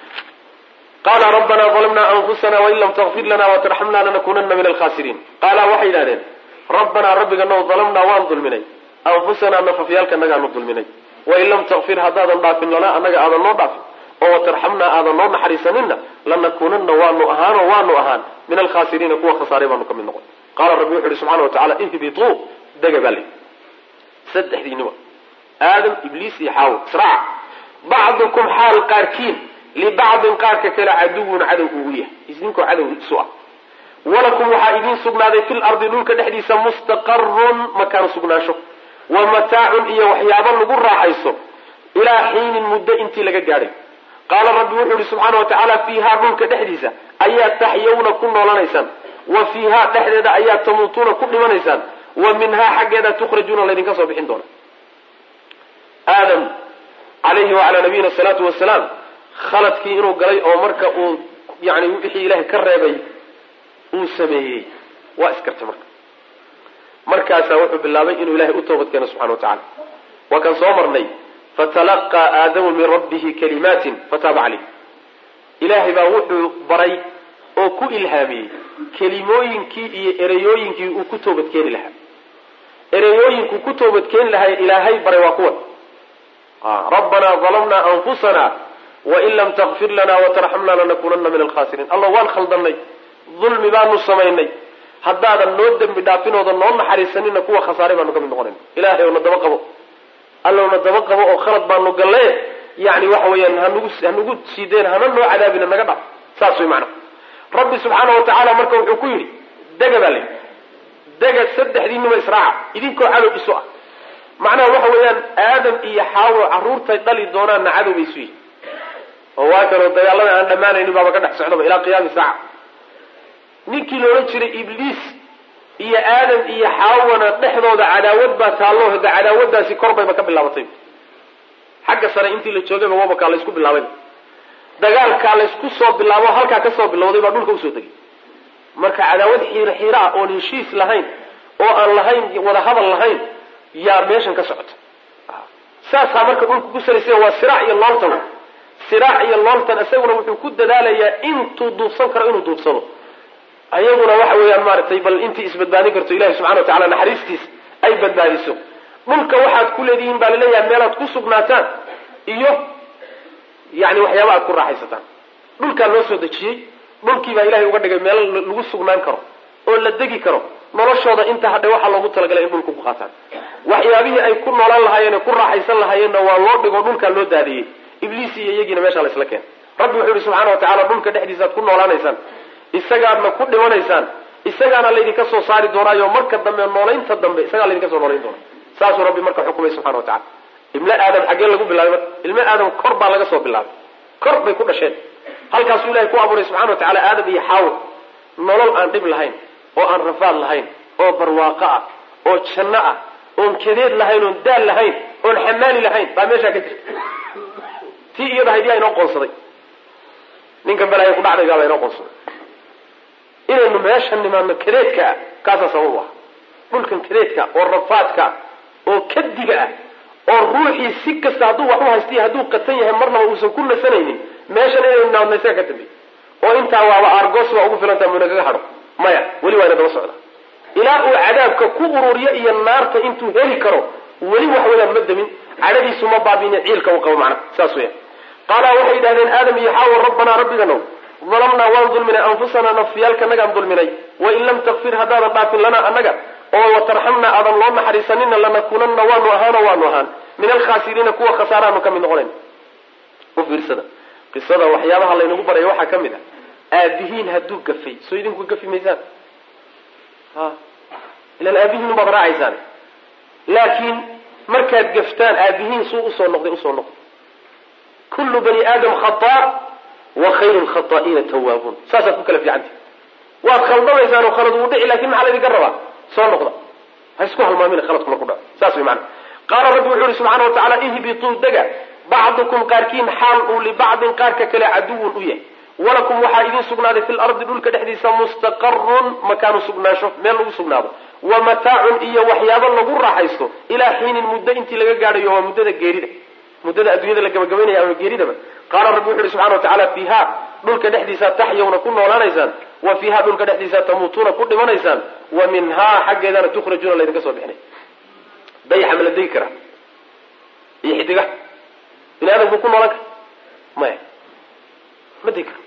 qaala rabbanaa dalamnaa anfusana wain lam takfir lana watarxamna lanakunana min alkhasiriin qaala waxay yidhahdeen rabbanaa rabbiganow dalamnaa waan dulminay anfusanaa nafafyaalka nagaanu dulminay wain lam takfir haddaadan dhaafin lanaa annaga aadan noo dhaafin oo watarxamnaa aadan noo naxariisanina lanakunana waanu ahaanoo waanu ahaan min alkhasiriina kuwa khasaaray baanu ka mid noqon. qaala rabbi wuxu uhi subxana watacala ihbituu dega baa lay saddexdiinima aadam ibliis iyo xaawo israaca bacdukum xaal qaarkiin libacdin qaarka kale caduwun cadow ugu yahay idinkoo cadow isu ah walakum waxaa idiin sugnaaday fi lardi dhulka dhexdiisa mustaqarun makaanu sugnaansho wa mataacun iyo waxyaabo lagu raaxayso ilaa xiinin muddo intii laga gaadhay. qaala rabbi wuxuu ihi subxaana wa tacaala fiihaa dhulka dhexdiisa ayaa taxyawna ku noolanaysaan wa fiihaa dhexdeeda ayaa tamuutuuna ku dhimanaysaan wa minhaa xaggeeda tukhrajuuna laydinka soo bixin doona. aadam calayhi wacalaa nabiyina asalaatu wasalaam khaladkii inuu galay oo marka uu yani wixii ilaahay ka reebay uu sameeyey waa iskartay marka markaasaa wuxuu bilaabay inuu ilahay u toobad keeno subxana wa tacala. waa kan soo marnay fatalaqaa aadamu min rabbihi kalimaatin fataaba caleyh ilaahay baa wuxuu baray oo ku ilhaamiyey kelimooyinkii iyo ereyooyinkii uu ku toobadkeeni lahaa ereyooyinkuu ku toobadkeeni lahaa ilaahay baray waa kuwan rabbanaa dalamnaa anfusana wain lam takfir lana watarxamna lanakunana min alkhasiriin allah waan khaldanay dulmi baanu samaynay haddaadan noo dembi dhaafinooda noo naxariisanina kuwa khasaaray baanu ka mid noqonayna ilahay oona daba qabo allowna daba qabo oo khalad baanu galle yani waxa weeyaan hanugu hanugu siideen hana noo cadaabina naga dhaf saas way macna. rabbi subxaana wa tacaala marka wuxuu ku yidhi dega baa layi dega saddexdiinima israaca idinkoo cadow isu ah macnaha waxa weeyaan aadam iyo xaawo carruurtay dhali doonaanna cadow bay isu yihin oo waa kanoo dagaalada aan dhammaanaynin baaba ka dhex socdaba ilaa qiyaami saaca. ninkii loodhan jiray ibliis iyo aadam iyo xaawana dhexdooda cadaawad baa taallo hada cadaawadaasi kor bayba ka bilaabatay xagga sare intii la joogayba wabakaa la isku bilaabay dagaalkaa la isku soo bilaabo halkaa ka soo bilowday baa dhulka usoo degay marka cadaawad xiiro xiiro ah oon heshiis lahayn oo aan lahayn wada hadal lahayn yaa meeshan ka socota. saasaa marka dhulka ku salaysay waa siraac iyo looltan siraac iyo looltan isaguna wuxuu ku dadaalayaa intuu duubsan karo inuu duubsado ayaguna waxa weeyaan maaragtay bal intii isbadbaadin karto ilahi subxana wa tacala naxariistiis ay badbaadiso. dhulka waxaad ku leedihiin baa laleeyahay meelaad ku sugnaataan iyo yani waxyaaba aad ku raaxaysataan. dhulkaa loo soo dejiyey dhulkii baa ilahay uga dhigay meel lagu sugnaan karo oo la degi karo noloshooda inta hadhay waxaa loogu talagalay in dhulka ku qaataan waxyaabihii ay ku noolaan lahaayeen ku raaxaysan lahaayeenna waa loo dhigo dhulkaa loo daadiyey ibliis iyo iyagiina meeshaa la isla keen. rabbi wuxuu yihi subxana wa tacala dhulka dhexdiisa aad ku noolaanaysaan isagaadna ku dhimanaysaan isagaana laydinka soo saari doonaayo marka dambe noolaynta dambe isagaa laydinka soo noolayn doona. saasuu rabbi marka xukumay subxana wa tacala. ilmo aadam xaggee lagu bilaabay marka ilmo aadam kor baa laga soo bilaabay kor bay ku dhasheen halkaasuu ilahay ku abuuray subxana wa tacala aadam iyo xaawo nolol aan dhib lahayn oo aan rafaad lahayn oo barwaaqo ah oo janno ah oon kadeed lahayn oon daal lahayn oon xamaali lahayn baa meeshaa ka jirta. tii iyada hayd yaa inoo qoonsaday ninkan balaya ku dhacdaygaabaa inoo qoonsaday inaynu meeshan nimaadno kadeedka ah kaasaa sabab ah dhulkan kadeedka oo rafaadka oo kadiga ah oo ruuxii si kasta hadduu wax u haystiy hadduu qatan yahay marnaba uusan ku nasanaynin meeshan inaynu nimaadno isaga ka dambeey oo intaa waaba argos waa ugu filantaa munagaga hadho maya weli waa ina daba socda ilaa uu cadaabka ku ururiyo iyo naarta intuu heli karo weli wax weeyaan ma damin cadhadiisu ma baabine ciilka uu qabo macna saas weya qaala waxay yidhahdeen aadam iyo xaawa rabbanaa rabbiganow dalamnaa waan dulminay anfusanaa nafsiyaalkanagaan dulminay wain lam takfir haddaadan dhaafin lanaa annaga oo watarxamnaa aadan loo naxariisanina lanakunanna waanu ahaano waanu ahaan min alkhaasiriina kuwa khasaaraanu ka mid noqonayn u fiirsada qisada waxyaabaha laynagu baraya waxaa ka mid ah aabihiin hadduu gafay soo idinku gafi maysaan ha ilaan aabihiin baad raacaysaan laakiin markaad gaftaan aabihiin suu usoo noqday usoo noqday kullu bani aadam khataa wa khayru lkhataa'iina tawaabuun saasaad ku kala fiicanta waad khaldamaysaan oo khalad wuu dhici lakin maxaa laydinka rabaa soo noqda ha isku halmaamina khaladku marku dhaco saas way macana qaala rabbi wuxuu yihi subxaana wa tacala ihbituu dega bacdukum qaarkiin xaal uu libacdin qaarka kale caduwun u yahay walakum waxaa idin sugnaaday fi lardi dhulka dhexdiisa mustaqarun makaanu sugnaansho meel lagu sugnaado wa mataacun iyo waxyaabo lagu raaxaysto ilaa xiinin muddo intii laga gaadhayo waa muddada geerida muddada adduunyada la gabagabaynaya ama geeridaba qaala rabbi wuxu uhi subxana wa tacala fiiha dhulka dhexdiisa taxyawna ku noolaanaysaan wa fiiha dhulka dhexdiisa tamuutuuna ku dhimanaysaan wa minhaa xaggeedana tukhrajuuna laydinka soo bixinay dayaxa ma la degi karaa iyo xidiga bini aadamku ku noolan kara maya ma degi karo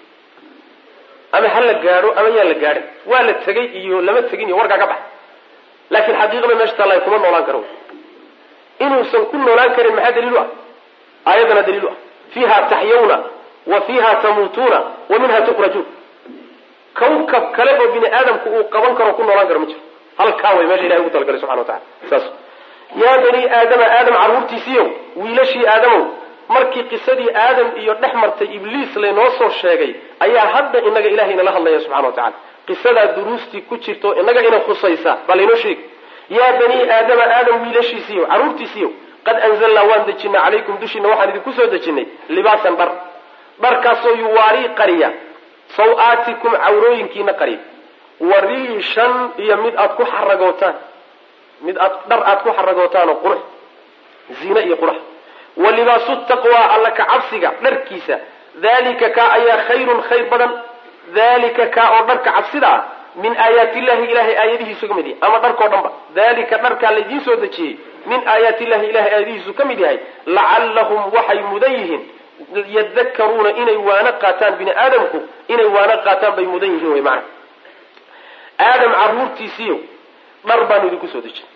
ama ha la gaadho ama yaa la gaadhin waa la tegay iyo lama tegin iyo warkaa ka bax laakiin xaqiiqada meesha taalla kuma noolaan karo inuusan ku noolaan karin maxaa daliilu ah aayadana daliilu ah fiiha taxyawna wa fiiha tamuutuuna wa minha tukhrajuun kawkab kale oo bini aadamku uu qaban karo ku noolaan karo ma jiro halkaa way meesha ilahay ugu talagalay subxana wa tacala saas yaa bani aadama aadam carruurtiisiiyow wiilashii aadamow markii qisadii aadam iyo dhex martay ibliis laynoo soo sheegay ayaa hadda inaga ilahay inala hadlaya subxana wa tacala qisadaa duruustii ku jirto inaga ina khusaysa baa laynoo sheegi yaa bani aadama aadam wiilashiisiiyo carruurtiisiiyo qad anzalnaa waan dejinay calaykum dushiina waxaan idinku soo dejinay libaasan dhar dharkaasoo yuwaarii qariya saw-aatikum cawrooyinkiina qariya wariishan iyo mid aad ku xaragootaan mid aad dhar aad ku xaragootaan oo qurux ziine iyo qurux wa libaasu taqwaa alla ka cabsiga dharkiisa dalika kaa ayaa khayrun khayr badan dalika kaa oo dharka cabsida ah min aayaati illahi ilahay aayadihiisu ka mid yahay ama dharkao dhan ba dalika dharkaa laydiin soo dejiyey min aayaati illahi ilahay aayadihiisu ka mid yahay lacallahum waxay mudan yihiin yadakaruuna inay waana qaataan bini aadamku inay waana qaataan bay mudan yihiin way macana aadam carruurtiisiiyo dhar baanu idinku soo dejin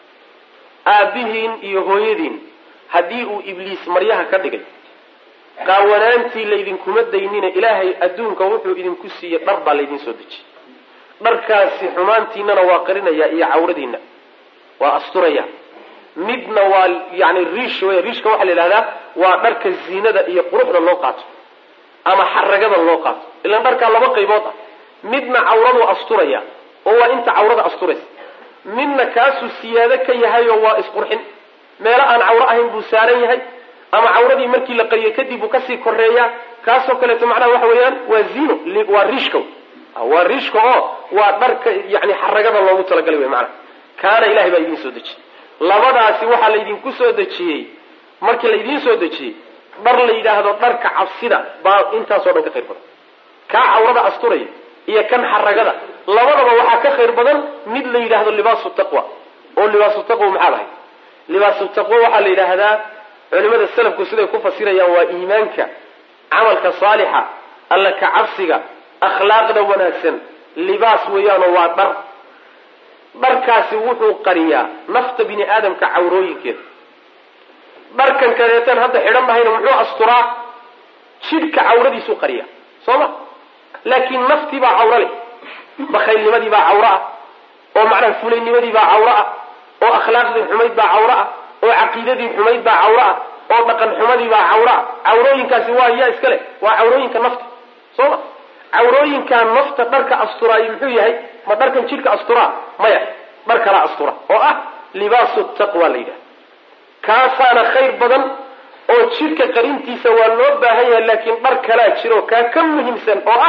aabihiin iyo hooyadiin haddii uu ibliis maryaha ka dhigay qaawanaantii laydinkuma daynina ilaahay adduunka wuxuu idinku siiyey dhar baa laydin soo dejiyey dharkaasi xumaantiinana waa qarinaya iyo cawradiina waa asturaya midna waa yani riish wey riishka waxaa la yidhahdaa waa dharka ziinada iyo quruxda loo qaato ama xaragada loo qaato ilaan dharkaa laba qaybood ah midna cawradu asturaya oo waa inta cawrada asturaysa midna kaasuu siyaado ka yahayoo waa isqurxin meelo aan cawro ahayn buu saaran yahay ama cawradii markii la qariyay kadib uu kasii koreeyaa kaasoo kaleeto macnaha waxa weeyaan waa ziino waa riishka waa riishka oo waa dharka yani xaragada loogu talagalay wey maanaa kaana ilahay baa idiin soo dejiyey labadaasi waxaa laydinku soo dejiyey markii laydiin soo dejiyey dhar la yidhaahdo dharka cabsida baa intaasoo dhan ka khayr badan kaa cawrada asturaya iyo kan xaragada labadaba waxaa ka khayr badan mid la yidhaahdo libaasu taqwa oo libaasu taqwa maxaa lahay libaasu taqwa waxaa la yidhaahdaa culimada salafku siday ku fasirayaan waa iimaanka camalka saalixa alla ka cabsiga akhlaaqda wanaagsan libaas weeyaanoo waa dhar dharkaasi wuxuu qariyaa nafta bini aadamka cawrooyinkeeda dharkan kaleetan hadda xidhan mahayna muxuu asturaa jidhka cawradiisuu qariyaa soo ma laakiin naftii baa cawro leh bakhaylnimadii baa cawro ah oo macnaha fulaynimadii baa cawro ah oo akhlaaqdii xumayd baa cawro ah oo caqiidadii xumayd baa cawro ah oo dhaqan xumadii baa cawro ah cawrooyinkaasi waa yaa iska leh waa cawrooyinka nafta soo ma cawrooyinkaa nafta dharka asturaayo muxuu yahay ma dharkan jidhka asturaa maya dhar kalaa astura oo ah libaasu taqwa la yidhaha kaasaana khayr badan oo jidhka qarintiisa waa loo baahan yahay laakiin dhar kalaa jiro kaa ka muhiimsan oo ah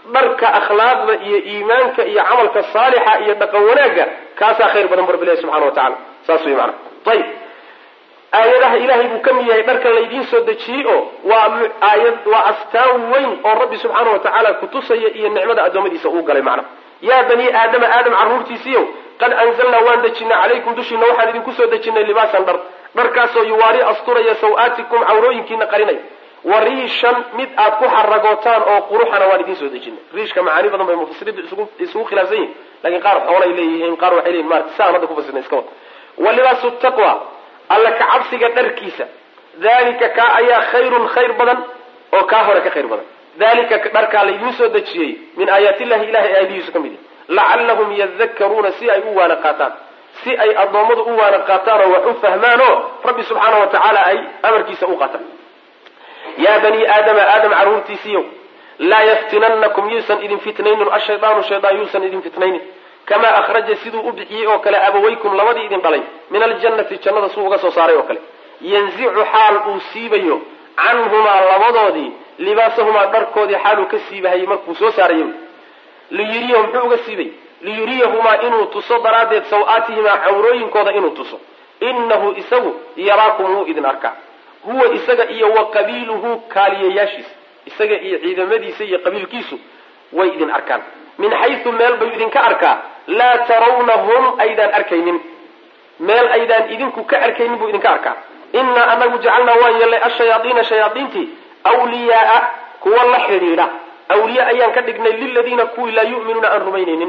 dharka akhlaaqda iyo iimaanka iyo camalka saalixa iyo dhaqan wanaagga kaasaa khayr badan bu rabbi ilahi subxana wa tacala saas wey macana ayib aayadaha ilahay buu ka mid yahay dharkan laydiin soo dejiyey oo waa aayad waa astaan weyn oo rabbi subxaana wa tacaala kutusaya iyo nicmada addoommadiisa uu galay macna yaa bani aadama aadam carruurtiisiiyow qad anzalnaa waan dejinay calaykum dushiina waxaan idinku soo dejinay libaasan dhar dharkaasoo yuwaari asturaya saw-aatikum cawrooyinkiina qarinay wa riishan mid aad ku xaragootaan oo quruxana waan idiin soo dejinay riishka macaani badan bay mufasiriintu isugu isugu khilaafsan yihin lakiin qaar xoolay leeyihiin qaar waxay leeyihin maarata saan hadda ku fasirnay iska wad wa libaasu taqwa alla ka cabsiga dharkiisa dalika kaa ayaa khayrun khayr badan oo kaa hore ka khayr badan dalika dharkaa laydiin soo dejiyey min aayaati illahi ilahay aayadihiisu ka mid yahy lacallahum yadakkaruuna si ay u waana qaataan si ay addoommadu u waana qaataan oo wax u fahmaan oo rabbi subxaana wa tacaala ay amarkiisa u qaataan yaa bani aadama aadam carruurtiisiiyow laa yaftinannakum yuusan idin fitnaynin ashaydaanu shaydaan yuusan idin fitnaynin kamaa akhraja siduu u bixiyey oo kale abawaykum labadii idin dhalay min aljannati jannada suu uga soo saaray oo kale yanzicu xaal uu siibayo canhumaa labadoodii libaasahumaa dharkoodii xaal uu ka siibahayay markuu soo saarayo liyuriyahu muxuu uga siibay liyuriyahumaa inuu tuso daraaddeed saw-aatihimaa cawrooyinkooda inuu tuso innahu isagu yaraakum wuu idin arkaa huwa isaga iyo wa qabiiluhu kaaliyayaashiisa isaga iyo ciidamadiisa iyo qabiilkiisu way idin arkaan min xaysu meel bayu idinka arkaa laa tarawnahum aydaan arkaynin meel aydaan idinku ka arkaynin buu idinka arkaa innaa anagu jacalnaa waan yeelnay ashayaaiina shayaaiintii wliyaaa kuwa la xidhiidha awliya ayaan ka dhignay liladiina kuwii laa yu'minuuna aan rumaynaynin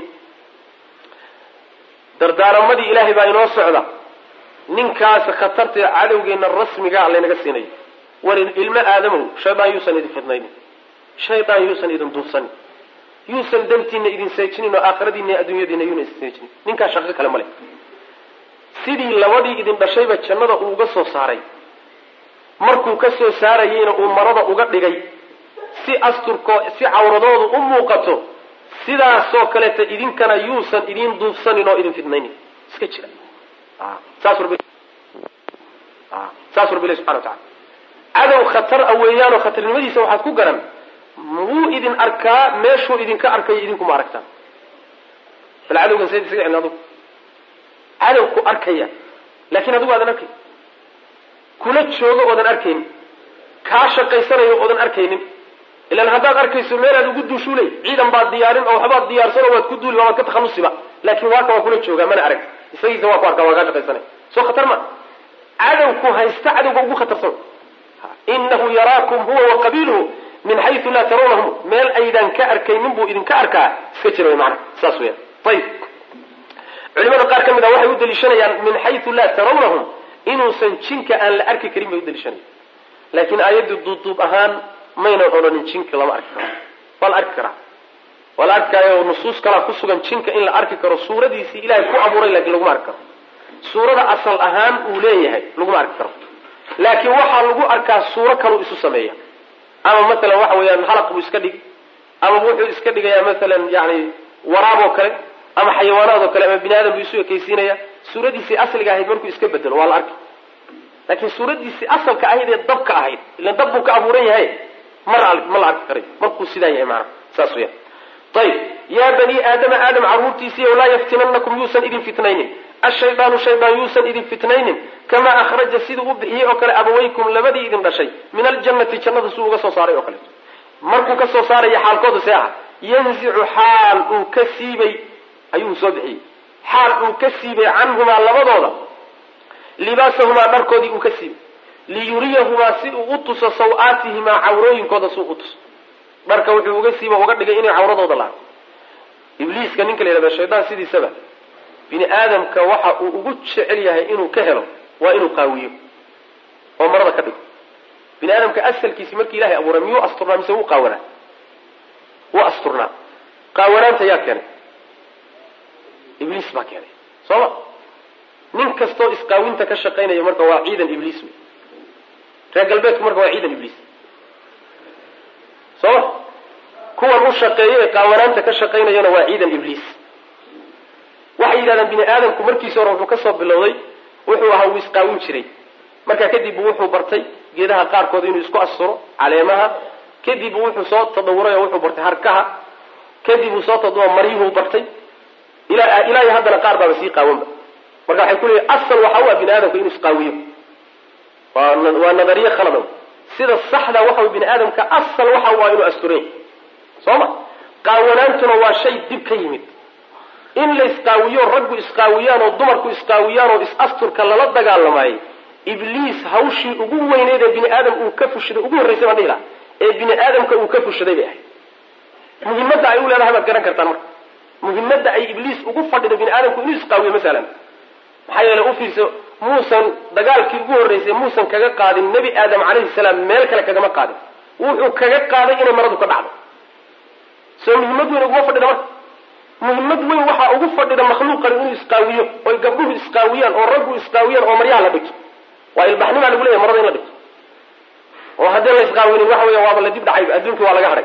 dardaaramadii ilaahay baa inoo socda ninkaas khatarta cadowgeena rasmiga laynaga siinayo war ilmo aadamow shaydaan yuusan idin fidnaynin shaydaan yuusan idin duufsanin yuusan dantiina idin seejinin oo aakhiradiina iyo adduunyadiina yuuna idin seejinin ninkaa shaqo kale ma leh sidii labadii idin dhashayba jannada uu uga soo saaray markuu ka soo saarayeyna uu marada uga dhigay si asturko si cawradoodu u muuqato sidaasoo kaleeta idinkana yuusan idin duufsanin oo idin fidnaynin iska jira saas rabbi saas rabbi subhanahu wa ta'ala cadow khatar aweeyaanoo khatarnimadiisa waxaad ku garan wuu idin arkaa meeshuu idinka arkayo idinkuma aragtaan bal cadowgan sayid isaga cilna adugu cadowku arkaya laakiin adigu aadan arkay kula joogo oodan arkaynin kaa shaqaysanayo oodan arkaynin ilaan haddaad arkayso meelaad ugu duushuulay ciidan baad diyaarin oo waxbaad diyaarsanoo waad ku duuli waad ka takhalusiba laakiin waaka waa kula joogaa mana arag isagiisa waa ku arkaa waa kaa shaqaysanay soo khatar ma cadowku haysta cadowga ugu khatarsan inahu yaraakum huwa wa qabiiluhu min xaysu laa tarawnahum meel aydan ka arkaynin buu idinka arkaa iska jira way macana saas weeyaan ayib culimada qaar ka mid a waxay u daliishanayaan min xaysu laa tarawnahum inuusan jinka aan la arki karin bay u daliishanaya laakiin aayaddu duubduub ahaan maynan odhanin jinka lama arki karo waa la arki karaa waa la arki karayo nusuus kalaa ku sugan jinka in la arki karo suuradiisii ilaahay ku abuuray laakiin laguma arki karo suurada asal ahaan uu leeyahay laguma arki karo laakiin waxaa lagu arkaa suuro kaluu isu sameeya ama masalan waxa weeyaan halaq buu iska dhig ama wuxuu iska dhigayaa masalan yani waraab oo kale ama xayawaanaad oo kale ama bini aadam buu isu ekaysiinaya suuradiisii asliga ahayd markuu iska bedelo waa la arki laakiin suuradiisii asalka ahayd ee dabka ahayd ilan dab buu ka abuuran yahay mar ma la arki karay markuu sidaa yahay maana saas weeyaan ayib yaa bani aadama aadam carruurtiisiiyo laa yaftinannakum yuusan idin fitnaynin ashaydaanu shaydaan yuusan idin fitnaynin kamaa akhraja siduu u bixiyey oo kale abawaykum labadii idin dhashay min aljannati jannada suu uga soo saaray oo kaleeto markuu ka soo saaraya xaalkooda see aha yanzicu xaal uu ka siibay ayuu soo bixiyey xaal uu ka siibay canhumaa labadooda libaasahumaa dharkoodii uu ka siibay liyuriyahumaa si uu u tuso saw-aatihimaa cawrooyinkooda suu u tuso dharka wuxuu uga siiba uga dhigay inay cawradooda la arko ibliiska ninka la yidhahda shaydaan sidiisaba bini aadamka waxa uu ugu jecel yahay inuu ka helo waa inuu qaawiyo oo marada ka dhigo bini aadamka asalkiisi markii ilahay abuuray miyuu asturnaa mise wuu qaawanaa wuu asturnaa qaawanaanta yaa keenay ibliis baa keenay sooma nin kastoo isqaawinta ka shaqaynaya marka waa ciidan ibliis wey reer galbeedku marka waa ciidan ibliis sooma kuwan u shaqeeya ee qaawanaanta ka shaqaynayana waa ciidan ibliis waxay yidhahdaan bini aadamku markiisa hore wuxuu kasoo bilowday wuxuu ahaa wuu isqaawin jiray markaa kadib wuxuu bartay geedaha qaarkood inuu isku asturo caleemaha kadib wuxuu soo tadawuray oo wuxuu bartay harkaha kadib uu soo tadoo maryuhu bartay ilaa ilaa haddana qaar baa sii qaawanba marka waxay ku leeyahay asal waxa uu bini aadamku inuu isqaawiyo waa nadariye khalad sida saxda waxa uu bini aadamka asal waxa uu inuu asturay sooma qaawanaantuna waa shay dib ka yimid in la isqaawiyo raggu isqaawiyaan oo dumarku isqaawiyaan oo is-asturka lala dagaalamay ibliis hawshii ugu weyneed ee bini aadam uu ka fushiday ugu horreysay baan dhihi ee bini aadamka uu ka fushiday bay ahayd muhiimadda ay u leedahay baad garan kartaan marka muhiimadda ay ibliis ugu fadhido bini aadamku inuu isqaawiyo masalan maxaa yeelay u fiirso muusan dagaalkii ugu horreysay muusan kaga qaadin nebi aadam calayhi salaam meel kale kagama qaadin wuxuu kaga qaaday inay maradu ka dhacdo soo muhiimad weyn uguma fadhida marka muhiimad weyn waxaa ugu fadhida makhluuqan inuu isqaawiyo oy gabdhuhu isqaawiyaan oo raggu isqaawiyaan oo maryaha la dhigto waa ilbaxnimaa lagu leeyahay marada in la dhigto oo haddii la isqaawinin waxa weya waaba la dib dhacay adduunkii waa laga hadhay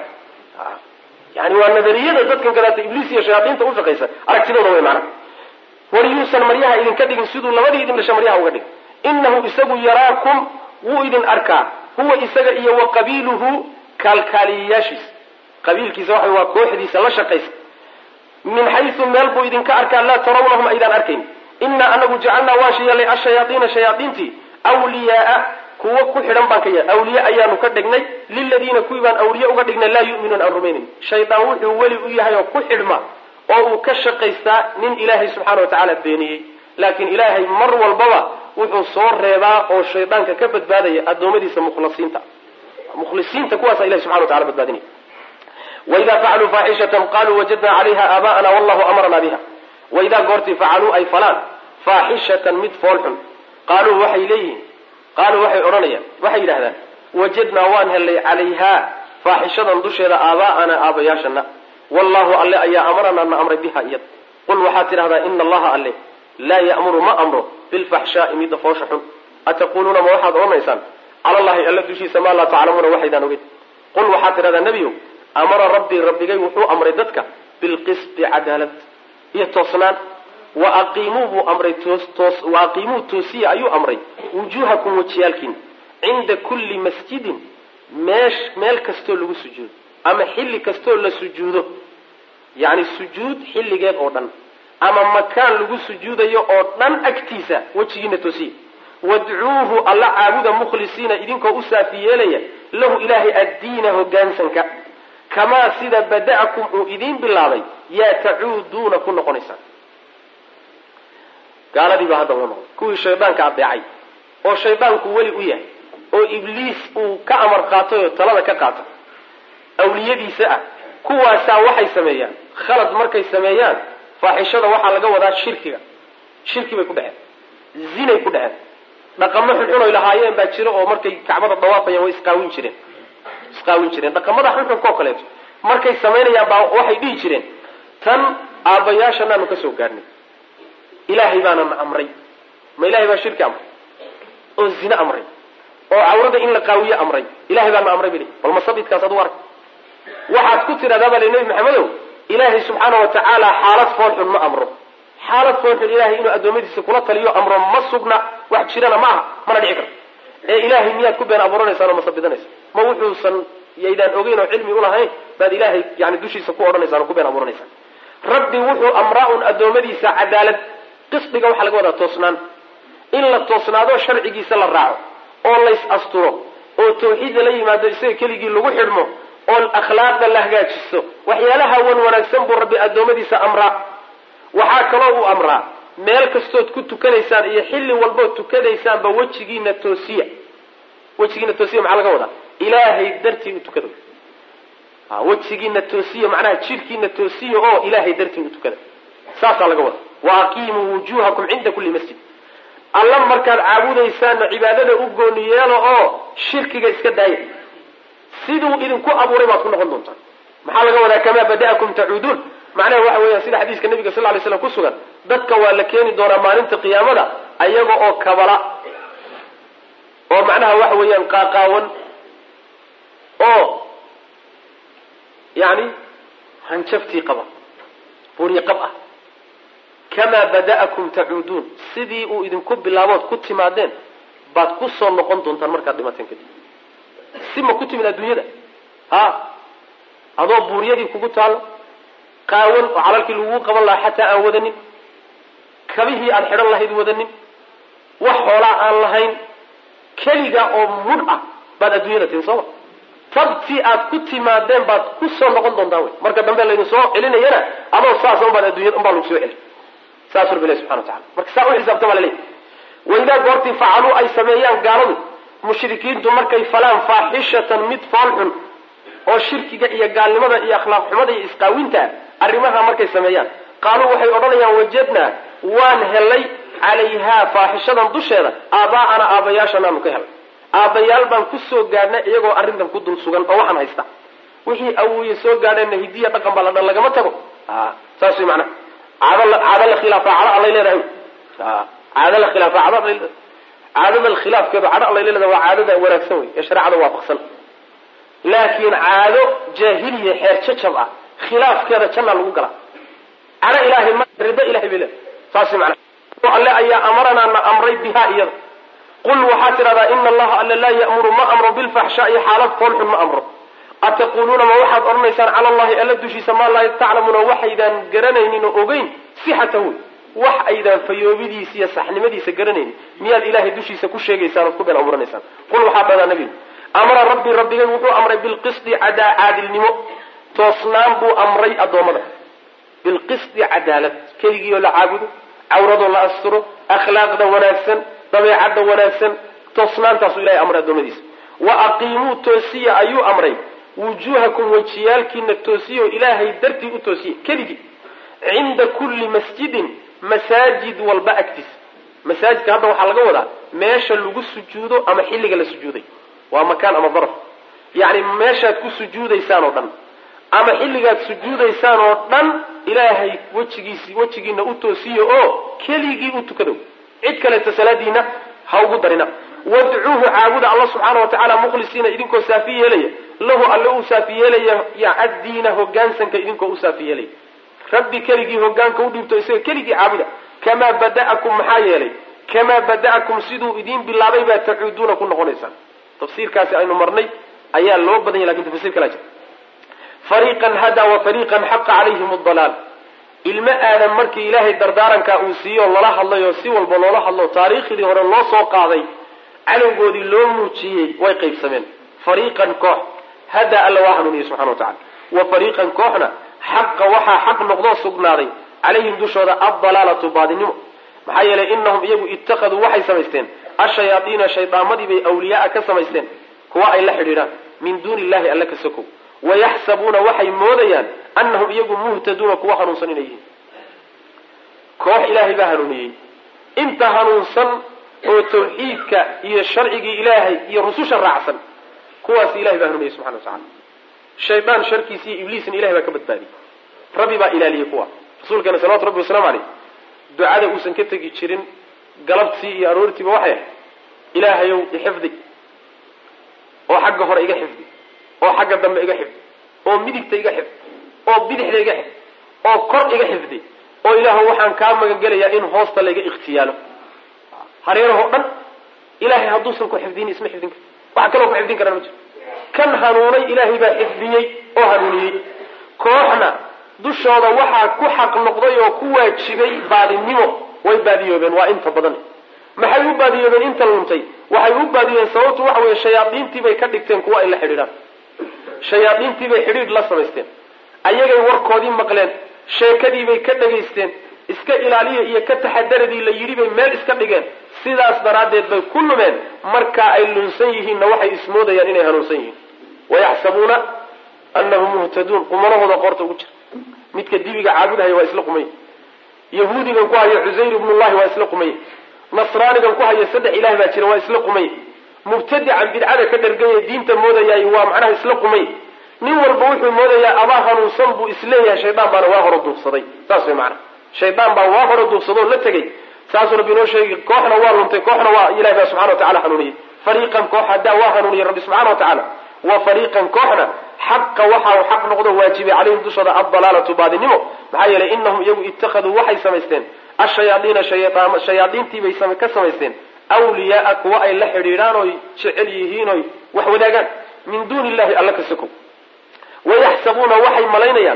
yani waa nadariyada dadkan kadaata ibliis iyo shayaadiinta u shaqaysa aragtidooda wey macnaha war yuusan maryaha idinka dhigin siduu labadii idin dhasha maryaha uga dhig innahu isagu yaraakum wuu idin arkaa huwa isaga iyo wa qabiiluhu kaalkaaliyayaashiisa qabiilkiisa waxa waa kooxdiisa la shaqaysa min xaysu meel buu idinka arkaa laa tarawnahum aydaan arkayn inaa anagu jacalnaa waan yeelnay ashayaaiina shayaaiintii wliyaaa kuwa ku xidhan baan ka yeelay awliye ayaanu ka dhignay liladiina kuwii baan awliye uga dhignay laa yu'minuuna aan rumaynin shaydaan wuxuu weli u yahay oo ku xidhma oo uu ka shaqaystaa nin ilaahay subxaana watacaala beeniyey laakiin ilaahay mar walbaba wuxuu soo reebaa oo shaydaanka ka badbaadaya addoommadiisa mukhlisiinta mukhlisiinta kuwaasa ilahay subxana watacala badbaadinaya waidaa facaluu faaxishatan qaluu wajadnaa calayha aabaa'ana wallahu amarna biha waidaa goortii facaluu ay falaan faaxishatan mid foolxun qaaluu waxay leeyihiin qaaluu waxay odhanayaan waxay yidhahdaan wajadnaa waan hellay calayhaa faaxishadan dusheeda aabaa'ana aabayaashana wallahu alle ayaa amarana na amray biha iyad qul waxaad tidhahdaa ina allaha alle laa ya'muru ma amro bilfaxshaa'i midda foosha xun ataquuluuna ma waxaad odhanaysaan cala allahi alla dushiisa maa laa taclamuuna waxaydaan ogeyn qul waxaad tidhahdaa nebiyow amara rabbii rabbigay wuxuu amray dadka bilqisti cadaalad iyo toosnaan wa aqiimuu buu amray toos toos wa aqiimuu toosiya ayuu amray wujuuhakum wajiyaalkiin cinda kulli masjidin meesh meel kastoo lagu sujuudo ama xilli kastoo la sujuudo yacni sujuud xilligeed oo dhan ama makaan lagu sujuudayo oo dhan agtiisa wejigiina toosiya wadcuuhu alla caabuda mukhlisiina idinkoo u saafi yeelaya lahu ilaahay addiina hoggaansanka kamaa sida bada'akum uu idiin bilaabay yaa tacuuduuna ku noqonaysaan gaaladii baa hadda loo noqday kuwii shaydaanka adeecay oo shaydaanku weli u yahay oo ibliis uu ka amar qaatay oo talada ka qaatay awliyadiisa ah kuwaasaa waxay sameeyaan khalad markay sameeyaan faaxishada waxaa laga wadaa shirkiga shirki bay ku dhaceen zinay ku dhaceen dhaqamo xunxun oy lahaayeen baa jira oo markay kacbada dawaafayaan way isqaawin jireen isqaawin jireen dhaqamada xunxunka oo kaleeto markay samaynayaan baa waxay dhihi jireen tan aabbayaashanaanu ka soo gaarnay ilaahay baana na amray ma ilahay baa shirki amray oo zine amray oo cawrada in la qaawiye amray ilahay baa na amray bili bal masabidkaas ad u arag waxaad ku tidhahdaa baa li nebi maxamedow ilaahay subxaana wa tacaala xaalad foolxun ma amro xaalad foolxun ilaahay inuu addoommadiisa kula taliyo amro ma sugna wax jirana ma aha mana dhici karto ee ilaahay miyaad ku been abuuranaysaan oo masabidanaysa ma wuxuusan yaydaan ogeyn oo cilmi ulahayn baad ilaahay yani dushiisa ku odhanaysaan oo ku been abuuranaysaan rabbi wuxuu amraa un addoommadiisa cadaalad qisdiga waxaa laga wadaa toosnaan in la toosnaado sharcigiisa la raaco oo lays asturo oo tawxiidda la yimaado isaga keligii lagu xidhmo oo akhlaaqda la hagaajisto waxyaalaha wan wanaagsan buu rabbi addoommadiisa amraa waxaa kaloo uu amraa meel kastood ku tukanaysaan iyo xilli walbood tukanaysaanba wejigiina toosiya wejigiina toosiya maxaa laga wadaa ilaahay dartii u tukada wejigiina toosiya macnaha jidhkiina toosiya oo ilaahay dartii u tukada saasaa laga wadaa wa aqiimuu wujuuhakum cinda kulli masjid alla markaad caabudaysaanna cibaadada u gooni yeelo oo shirkiga iska daaya siduu idinku abuuray baad ku noqon doontaan maxaa laga wadaa kamaa bada'akum tacuuduun macnaha waxa weeyaan sida xadiiska nabiga sal lla lay slam ku sugan dadka waa la keeni doonaa maalinta qiyaamada ayaga oo kabala oo macnaha waxa weeyaan qaaqaawan oo yani hanjaftii qaba buri qab ah kamaa bada'akum tacuuduun sidii uu idinku bilaabood ku timaadeen baad ku soo noqon doontaan markaad dhimateen kadib si ma ku timid adduunyada ha adoo buuriyadii kugu taalo qaawan oo calalkii lagu qaban lahaa xataa aan wadanin kabihii aad xidhan lahayd wadanin wax xoolaa aan lahayn keliga oo mudh ah baad adduunyada tin sooma tabtii aad ku timaadeen baad ku soo noqon doontaa wey marka dambe laynu soo celinayana adoo saas unbaad adduunyada unbaa lagu soo celin saas rabbi ilahi subxana watacala marka saa u xisaabta baa laleeyahy waidaa goortii facaluu ay sameeyaan gaaladu mushrikiintu markay falaan faaxishatan mid fool xun oo shirkiga iyo gaalnimada iyo akhlaaq xumada iyo isqaawinta arrimaha markay sameeyaan qaaluu waxay odhanayaan wajadnaa waan helay calayhaa faaxishadan dusheeda aabaa'ana aabayaashanaanu ka helay aabbayaal baan ku soo gaadhnay iyagoo arrintan ku dul sugan oo waxaan haysta wixii awooye soo gaadheenna hidiya dhaqan baa la dhan lagama tago saas way macnaha caada caada la khilaafa cada allay leedahay caada la khilaafa cada allay leedahay caadada khilaafkeedu cada allay leedahay waa caadada wanaagsan wey ee shareecada waafaqsan laakiin caado jaahiliya xeer jajab ah khilaafkeeda jannaa lagu galaa cada ilaahay ma rido ilahay bay leedahay saas way macnaha alle ayaa amaranaa na amray bihaa iyada qul waxaa tidhahdaa ina allaha alla laa ya'muru ma amro bilfaxshaa'i xaalad foolxun ma amro ataquuluuna ma waxaad odhanaysaan cala allahi alla dushiisa maa laa taclamuuna waxaydaan garanaynin oo ogeyn sixatahu wax aydaan fayoobidiisa iyo saxnimadiisa garanaynin miyaad ilaahay dushiisa ku sheegaysaan ood ku been amuranaysaan qul waxaa dhahdaa nabigu amara rabbii rabbigay wuxuu amray bilqisdi cadaa caadilnimo toosnaan buu amray addoommada bilqisdi cadaalad keligii oo la caabudo cawradoo la asturo akhlaaqda wanaagsan dabeecadda wanaagsan toosnaantaasu ilahay amray addoommadiisa wa aqiimuu toosiya ayuu amray wujuuhakum wejiyaalkiina toosiyo ilaahay dartii u toosiye keligii cinda kulli masjidin masaajid walba agtiisa masaajidka hadda waxaa laga wadaa meesha lagu sujuudo ama xilliga la sujuuday waa makaan ama daraf yacni meeshaad ku sujuudaysaan oo dhan ama xilligaad sujuudaysaan oo dhan ilaahay wejigiisi wejigiina u toosiyo oo keligii u tukado cid kaleeta salaadiina ha ugu darina wadcuuhu caabuda alla subxaana wa tacaala mukhlisiina idinkoo saafi yeelaya lahu alle uu saafi yeelaya yacaddiina hogaansanka idinkoo u saafi yeelaya rabbi keligii hogaanka u dhiibto isaga keligii caabuda kamaa bada'akum maxaa yeelay kamaa bada'akum siduu idiin bilaabay baa tacuuduuna ku noqonaysaan tafsiirkaasi aynu marnay ayaa loo badan yahy lakin tafsiir kalaa jira fariiqan hadaa wa fariiqan xaqa calayhim adalaal ilmo aadan markii ilaahay dardaarankaa uu siiyo lala hadlay oo si walba loola hadlo taariikhdii hore loo soo qaaday cadowgoodii loo muujiyey way qaybsameen fariiqan koox hadaa alla waa hanuuniyey subxana wa tacala wa fariiqan kooxna xaqa waxaa xaq noqdoo sugnaaday calayhim dushooda addalaalatu baadinimo maxaa yeelay inahum iyagu ittakhaduu waxay samaysteen ashayaadiina shaydaamadii bay awliyaaa ka samaysteen kuwa ay la xidhiidhaan min duuni illahi alla ka sokow wayaxsabuuna waxay moodayaan annahum iyagu muhtaduuna kuwa hanuunsan inay yihiin koox ilaahay baa hanuuniyey inta hanuunsan oo tawxiidka iyo sharcigii ilaahay iyo rususha raacsan kuwaas ilahay baa hanuuniyey subxana wa tacala shaydaan sharkiisa iyo ibliisna ilahay baa ka badbaadiyey rabbi baa ilaaliyey kuwa rasuulkeena salawatu rabbi wasalaamu caleyh ducada uusan ka tegi jirin galabtii iyo aroortiiba waxay ahayd ilaahayow ixifdi oo xagga hore iga xifdi oo xagga dambe iga xifdi oo midigta iga xifdi oo bidixda iga xifdi oo kor iga xifdi oo ilaahu waxaan kaa magan gelayaa in hoosta layga ikhtiyaalo hareerahoo dhan ilaahay hadduusan ku xifdin isma xifdin kar waxa kaloo ku xifdin karaan ma jiro kan hanuunay ilaahay baa xifdiyey oo hanuuniyey kooxna dushooda waxaa ku xaq noqday oo ku waajibay baadinimo way baadiyoobeen waa inta badan maxay u baadiyoobeen inta luntay waxay u baadiyoobeen sababtu waxa weeye shayaadiintii bay ka dhigteen kuwa ay la xidhiidhaan shayaadiintii bay xidhiidh la samaysteen ayagay warkoodii maqleen sheekadii bay ka dhagaysteen iska ilaaliya iyo ka taxadaradii la yidhi bay meel iska dhigeen sidaas daraaddeed bay ku lumeen markaa ay lunsan yihiinna waxay ismoodayaan inay hanuunsan yihiin wayaxsabuuna annahum muhtaduun qumanahooda qoorta ugu jira midka dibiga caabudahaya waa isla qumay yahuudigan ku haya cusayr ibnullahi waa isla qumay nasraanigan ku haya saddex ilaah baa jira waa isla qumay mubtadican bidcada ka dharganya diinta moodayaay waa macnaha isla qumay nin walba wuxuu moodayaa abaa hanuunsan buu isleeyahay shaydaan baana waa hore duufsaday saas way macnaha shaydaan baa waa hore duufsadoo la tegey saasuu rabbi inoo sheegay kooxna waa luntay kooxna waa ilahi baa subxana wa tacala hanuuniyey fariiqan koox haddaa waa hanuuniyey rabbi subxana wa tacaala wa fariiqan kooxna xaqa waxa uu xaq noqdo waajibay calayhim dushooda addalaalatu baadinimo maxaa yeelay inahum iyagu ittakhaduu waxay samaysteen ashayaadiina shayaadiintii bay ka samaysteen awliyaaa kuwa ay la xidhiidhaan oy jecel yihiin oy wax wadaagaan min duuni illahi alla ka sokow wayaxsabuuna waxay malaynayaan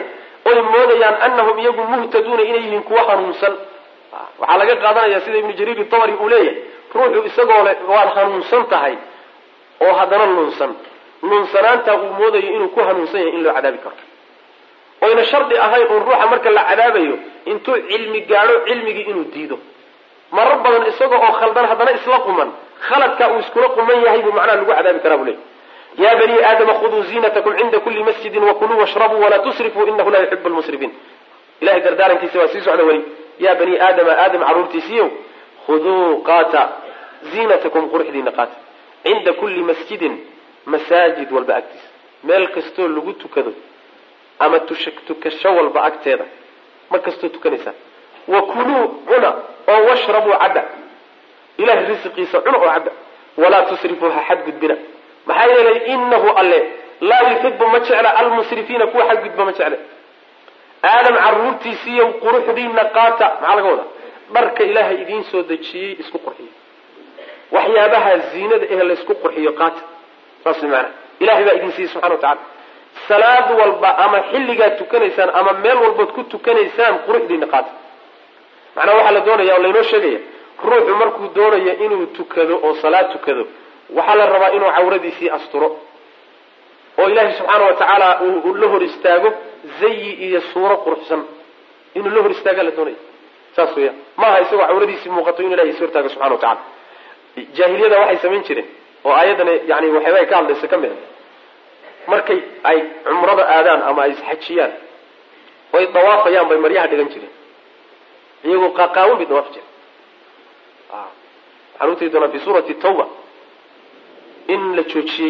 oy moodayaan annahum iyagu muhtaduuna inay yihiin kuwa hanuunsan. waxaa laga qaadanaya sida ibnu jariir itabari uu leeyahay ruuxu isagoo le waad hanuunsan tahay oo haddana lunsan lunsanaanta uu moodayo inuu ku hanuunsan yahay in loo cadaabi karo oyna shardi ahayn uun ruuxa marka la cadaabayo intuu cilmi gaadho cilmigii inuu diido. marar badan isagoo oo khaldan haddana isla quman khaladka uu iskula quman yahay buu macnaha lagu cadaabi karaa buu leeyahy. ya bani aadama khuduu ziinatakum cinda kuli masjidin wakuluu washrabuu walaa tusrifuu inahu laa yuxibu lmusrifiin. ilahay dardaarankiisa waa sii socda weli. ya bani aadama aadam caruurtiisiiyow khuduu qaata ziinatakum quruxdiina qaata cinda kulli masjidin masaajid walba agtiisa meel kastoo lagu tukado ama tukasho walba agteeda mar kastoo tukanaysaan. wakuluu cuna oo washrabuu cabba ilahay risiqiisa cuna oo cabba walaa tusrifuu ha xadgudbina maxaa yeelay inahu alle laa yuxibu ma jecla almusrifiina kuwa xadgudba ma jecla. aadam caruurtiisiiyow quruxdiina qaata maxaa laga wadaa dharka ilaahay idiin soo dejiyey isku qurxiyo waxyaabaha ziinada eh laysku qurxiyo qaata saas maana ilahay baa idin siiyey subxana wa tacala. salaad walba ama xilligaad tukanaysaan ama meel walbood ku tukanaysaan quruxdiina qaata. macnaha waxaa la doonaya oo laynoo sheegaya ruuxu markuu doonayo inuu tukado oo salaad tukado waxaa la rabaa inuu cawradiisii asturo oo ilaahay subxaana wa tacaala uu la hor istaago zayi iyo suuro quruxsan inuu la hor istaaga la doonaya saas weya maaha isagoo cawradiisii muuqato inu ilahay is hortaago subxana wa tacala. jaahiliyada waxay samayn jireen oo aayaddan yani waxyaaba ay ka hadlaysa ka mid a markay ay cumrada aadaan ama ay isxajiyaan oo ay dawaafayaan bay maryaha dhigan jireen iyagoo qaaqaawan bay dawaafi jireen. waxaan utagi doonaa fi suurati tawba in la joojiyey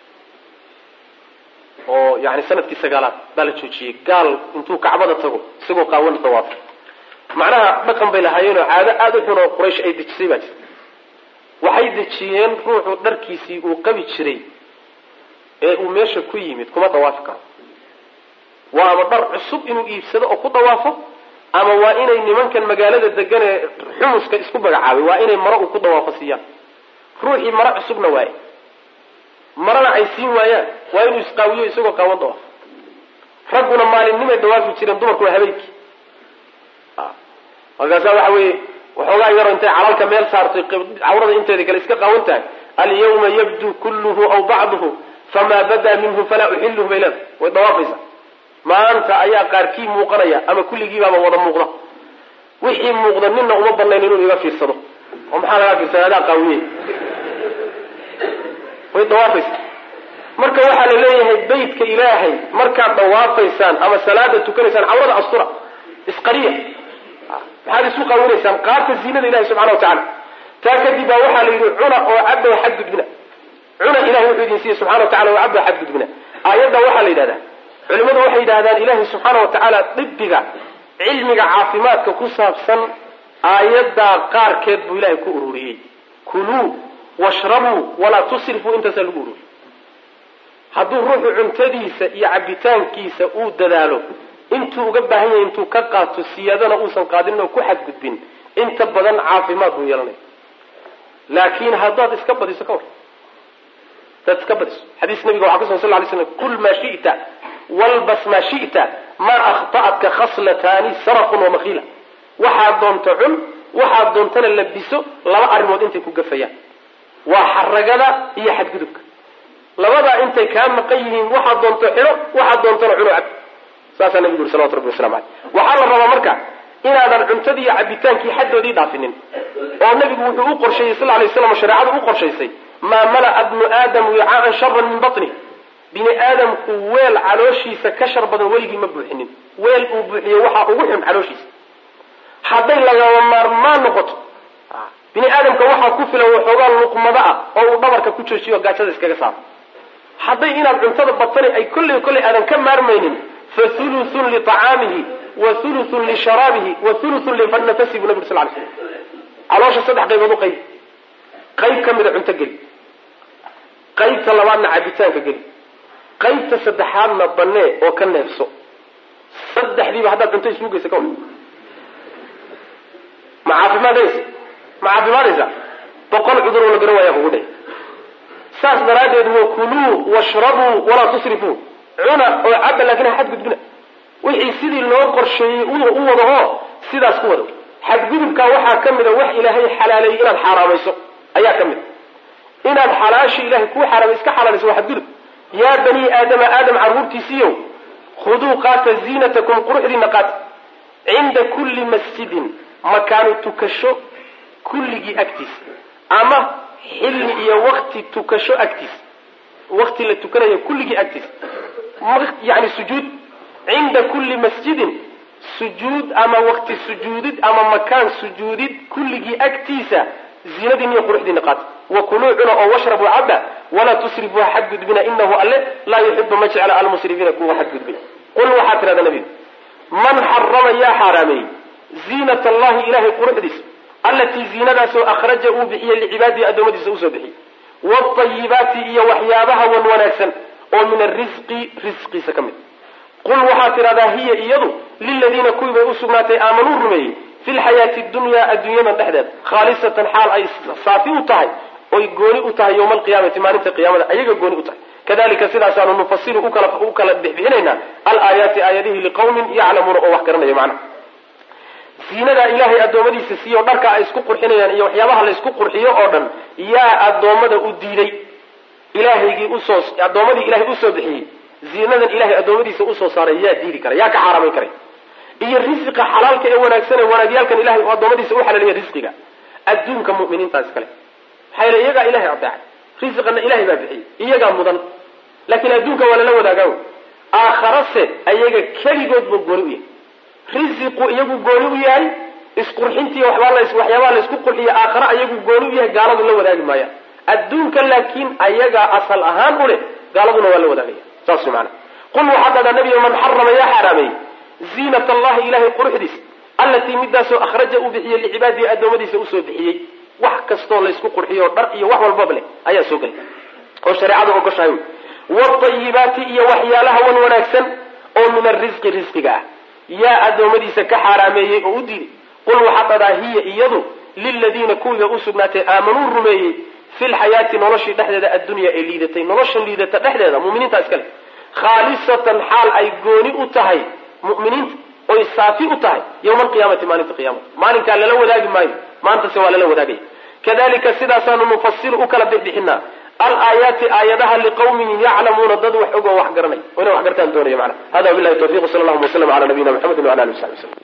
oo yani sanadkii sagaalaad baa la joojiyey gaal intuu kacbada tago isagoo qaawan dawaafay. macnaha dhaqan bay lahaayeenoo caado aada u xun oo quraysh ay dejisay baa jirta. waxay dejiyeen ruuxu dharkiisii uu qabi jiray ee uu meesha ku yimid kuma dawaafi karo. waa ama dhar cusub inuu iibsado oo ku dawaafo ama waa inay nimankan magaalada degan ee xumuska isku magacaabay waa inay maro uu ku dawaafo siiyaan. ruuxii maro cusubna waaye marana ay siin waayaan waa inuu isqaawiyo isagoo qaawan dawaafo. ragguna maalinimay dawaafi jireen dumarku waa habeenkii. markaasaa waxa weeye waxoogaa yaro intay calalka meel saartay cawrada inteeda kale iska qaawan tahay alyawma yabdu kulluhu aw bacduhu famaa badaa minhu falaa uxiluhu bay leedahay way dawaafaysaa. maanta ayaa qaarkii muuqanaya ama kulligiibaaba wada muuqda. wixii muuqda nina uma banayn inuu iga fiirsado oo maxaa lagaa fiirsada adaa qaawiyey way dawaafaysaa. marka waxaa la leeyahay baytka ilaahay markaad dawaafaysaan ama salaada tukanaysaan cawrada astura isqariya maxaad isu qaawinaysaan qaata ziinada ilahi subxana wa tacala. taa kadib baa waxaa la yidhi cuna oo cabba xadgudbina cuna ilahay wuxuu idin siiyey subxana wa tacala oo cabba xadgudbina. aayadda waxaa la yidhahdaa culimadu waxay yidhahdaan ilaahay subxaana wa tacaala dibiga cilmiga caafimaadka ku saabsan aayaddaa qaarkeed buu ilahay ku ururiyey. kuluu washrabuu walaa tusrifuu intaasaa lagu ururiyey. hadduu ruuxu cuntadiisa iyo cabitaankiisa uu dadaalo intuu uga baahan yahay intuu ka qaato siyaadana uusan qaadin oo ku xadgudbin inta badan caafimaad buu yeelanaya. laakiin haddaad iska badiso ka war hadaad iska badiso xadiis nabiga waxaa kusugan sal ly slam kul maa shita walbas maa shita maa akhta'atka khaslataani sarafun wa makhiila. waxaad doonto cun waxaad doontana labiso laba arrimood intay ku gafayaan waa xaragada iyo xadgudubka. labadaa intay kaa maqan yihiin waxaad doonto xidho waxaad doontana cuno cab saasaa nabigu yuri salawatu rabbi waslamu aleyh. waxaa la rabaa marka inaadan cuntadii iyo cabitaankii xaddoodii dhaafinin oo nabigu wuxuu u qorsheeyey sal lay slam shareecadu u qorshaysay maa mala'a bnu aadam wicaaan sharan min batni. bini aadamku weel calooshiisa ka shar badan weligii ma buuxinin. weel uu buuxiye waxaa ugu xun calooshiisa. hadday lagama maarmaan noqoto bini aadamka waxaa ku filan waxoogaa luqmada ah oo uu dhabarka ku joojiyo gaajada iskaga saaro. hadday inaad cuntada batani ay kolley kolley aadan ka maarmaynin fa thuluthun liطacaamihi wa thuluthun lisharaabihi wa thuluthun linafasihi bu nabig sal lay slam. caloosha saddex qaybood u qayb qayb ka mida cunto geli qaybta labaadna cabitaanka geli qaybta saddexaadna banee oo ka neefso. saddexdiiba haddaad cunto isugu geysa ka wa ma caafimaadaysa ma caafimaadaysa boqol cudur oo la garan waaya kugu dhici. saas daraaddeed wakuluu washrabuu walaa tusrifuu cuna oo cabba laakin ha xadgudbina. wixii sidii loo qorsheeyey uu wado oo sidaas ku wado xadgudubka waxaa ka mid a wax ilaahay xalaalay inaad xaraamayso ayaa ka mid inaad xalaashi ilaahay ku xaraamay iska xalaalayso waa xadgudub yaa bani aadama aadam carruurtiisiyo khuduu qaata ziinatakum quruxdiina qaata cinda kulli masjidin makaanu tukasho kulligii agtiisa ama xilli iyo wakti tukasho agtiisa wakti la tukanayo kulligii agtiisa yani sujuud cinda kulli masjidin sujuud ama wakti sujuudid ama makaan sujuudid kulligii agtiisa ziinadiin iyo quruxdiina qaata wakuluu cuna oo washrabuu cabba walaa tusrifuu xadgudbina inahu alle laa yuxibu ma jecla almusrifiina kuwa xadgudbina qul waxaa tirahda nabiga man xarama yaa xaaraameeyey ziinat allahi ilahay quruxdiisa allatii ziinadaasoo akhraja uu bixiyey licibaadihi addoommadiisa usoo bixiyey waatayibaati iyo waxyaabaha wan wanaagsan oo min arisqi risqiisa ka mid qul waxaa tidhahdaa hiya iyadu liladiina kuwii bay usugnaatay aamanuu rumeeyey fi lxayaati dunyaa adduunyadan dhexdeeda khaalisatan xaal ay saafi u tahay oy gooni u tahay yowma alqiyaamati maalinta qiyaamada ayaga gooni u tahay kadalika sidaasaanu nufasilu ukala u kala bixbixinaynaa alaayaati aayadihi liqawmin yaclamuuna oo wax garanaya macna ziinadaa ilaahay addoommadiisa siiyo dharka ay isku qurxinayaan iyo waxyaabaha la isku qurxiyo oo dhan yaa addoommada u diiday ilaahaygii usoo addoommadii ilahay usoo bixiyey ziinadan ilahay addoommadiisa usoo saaray yaa diidi kara yaa ka xaaraamayn karay iyo risqiga xalaalka ee wanaagsan ee wanaagyaalkan ilahay oo addoommadiisa u xalaaliya risqiga adduunka mu'miniintaas kale maxaa yeele iyagaa ilahay adeecay risqana ilahay baa bixiyey iyagaa mudan laakiin adduunka waa lala wadaagaa aakharase ayaga keligood buu gooni u yahay risiqu iyagu gooni u yahay isqurxintii waxyaabaha la isku qurxiyo aakhara ayagu gooni u yahay gaaladu la wadaagi maayaan adduunka laakiin ayagaa asal ahaan u leh gaaladuna waa la wadaagaya saas wey macana qul waxaa dhahdaa nabiga man xarama yaa xaaraameeyey ziinat allahi ilahay quruxdiisa allatii midaasoo akhraja uu bixiyey licibaadihi addoommadiisa usoo bixiyey wax kastoo laysku qurxiyo dhar iyo wax walbaba leh ayaa soo gelay oo shareecada ogoshahay waatayibaati iyo waxyaalaha wan wanaagsan oo min arisqi risqiga ah yaa addoommadiisa ka xaaraameeyey oo u diiday qul waxaa dhadaa hiya iyadu liladiina kuwiga u sugnaatay aamanuu rumeeyey fi lxayaati noloshii dhexdeeda addunya ee liidatay noloshan liidata dhexdeeda muminiinta iskale khaalisatan xaal ay gooni u tahay mu'miniinta oy saafi u tahay yowma alqiyaamati maalinta qiyaamada maalinkaa lala wadaagi maayo maantase waa lala wadaagaya kadalika sidaasaanu nufasilu u kala bixbixinaa alaayaati aayadaha liqawmin yaclamuuna dad wax og oo wax garanay oo inay wax gartaan doonaya macana hada billahi tawfiq sala allahuma wasalam ala nabiyina muxamedin wala alihi wasaxbi wasallam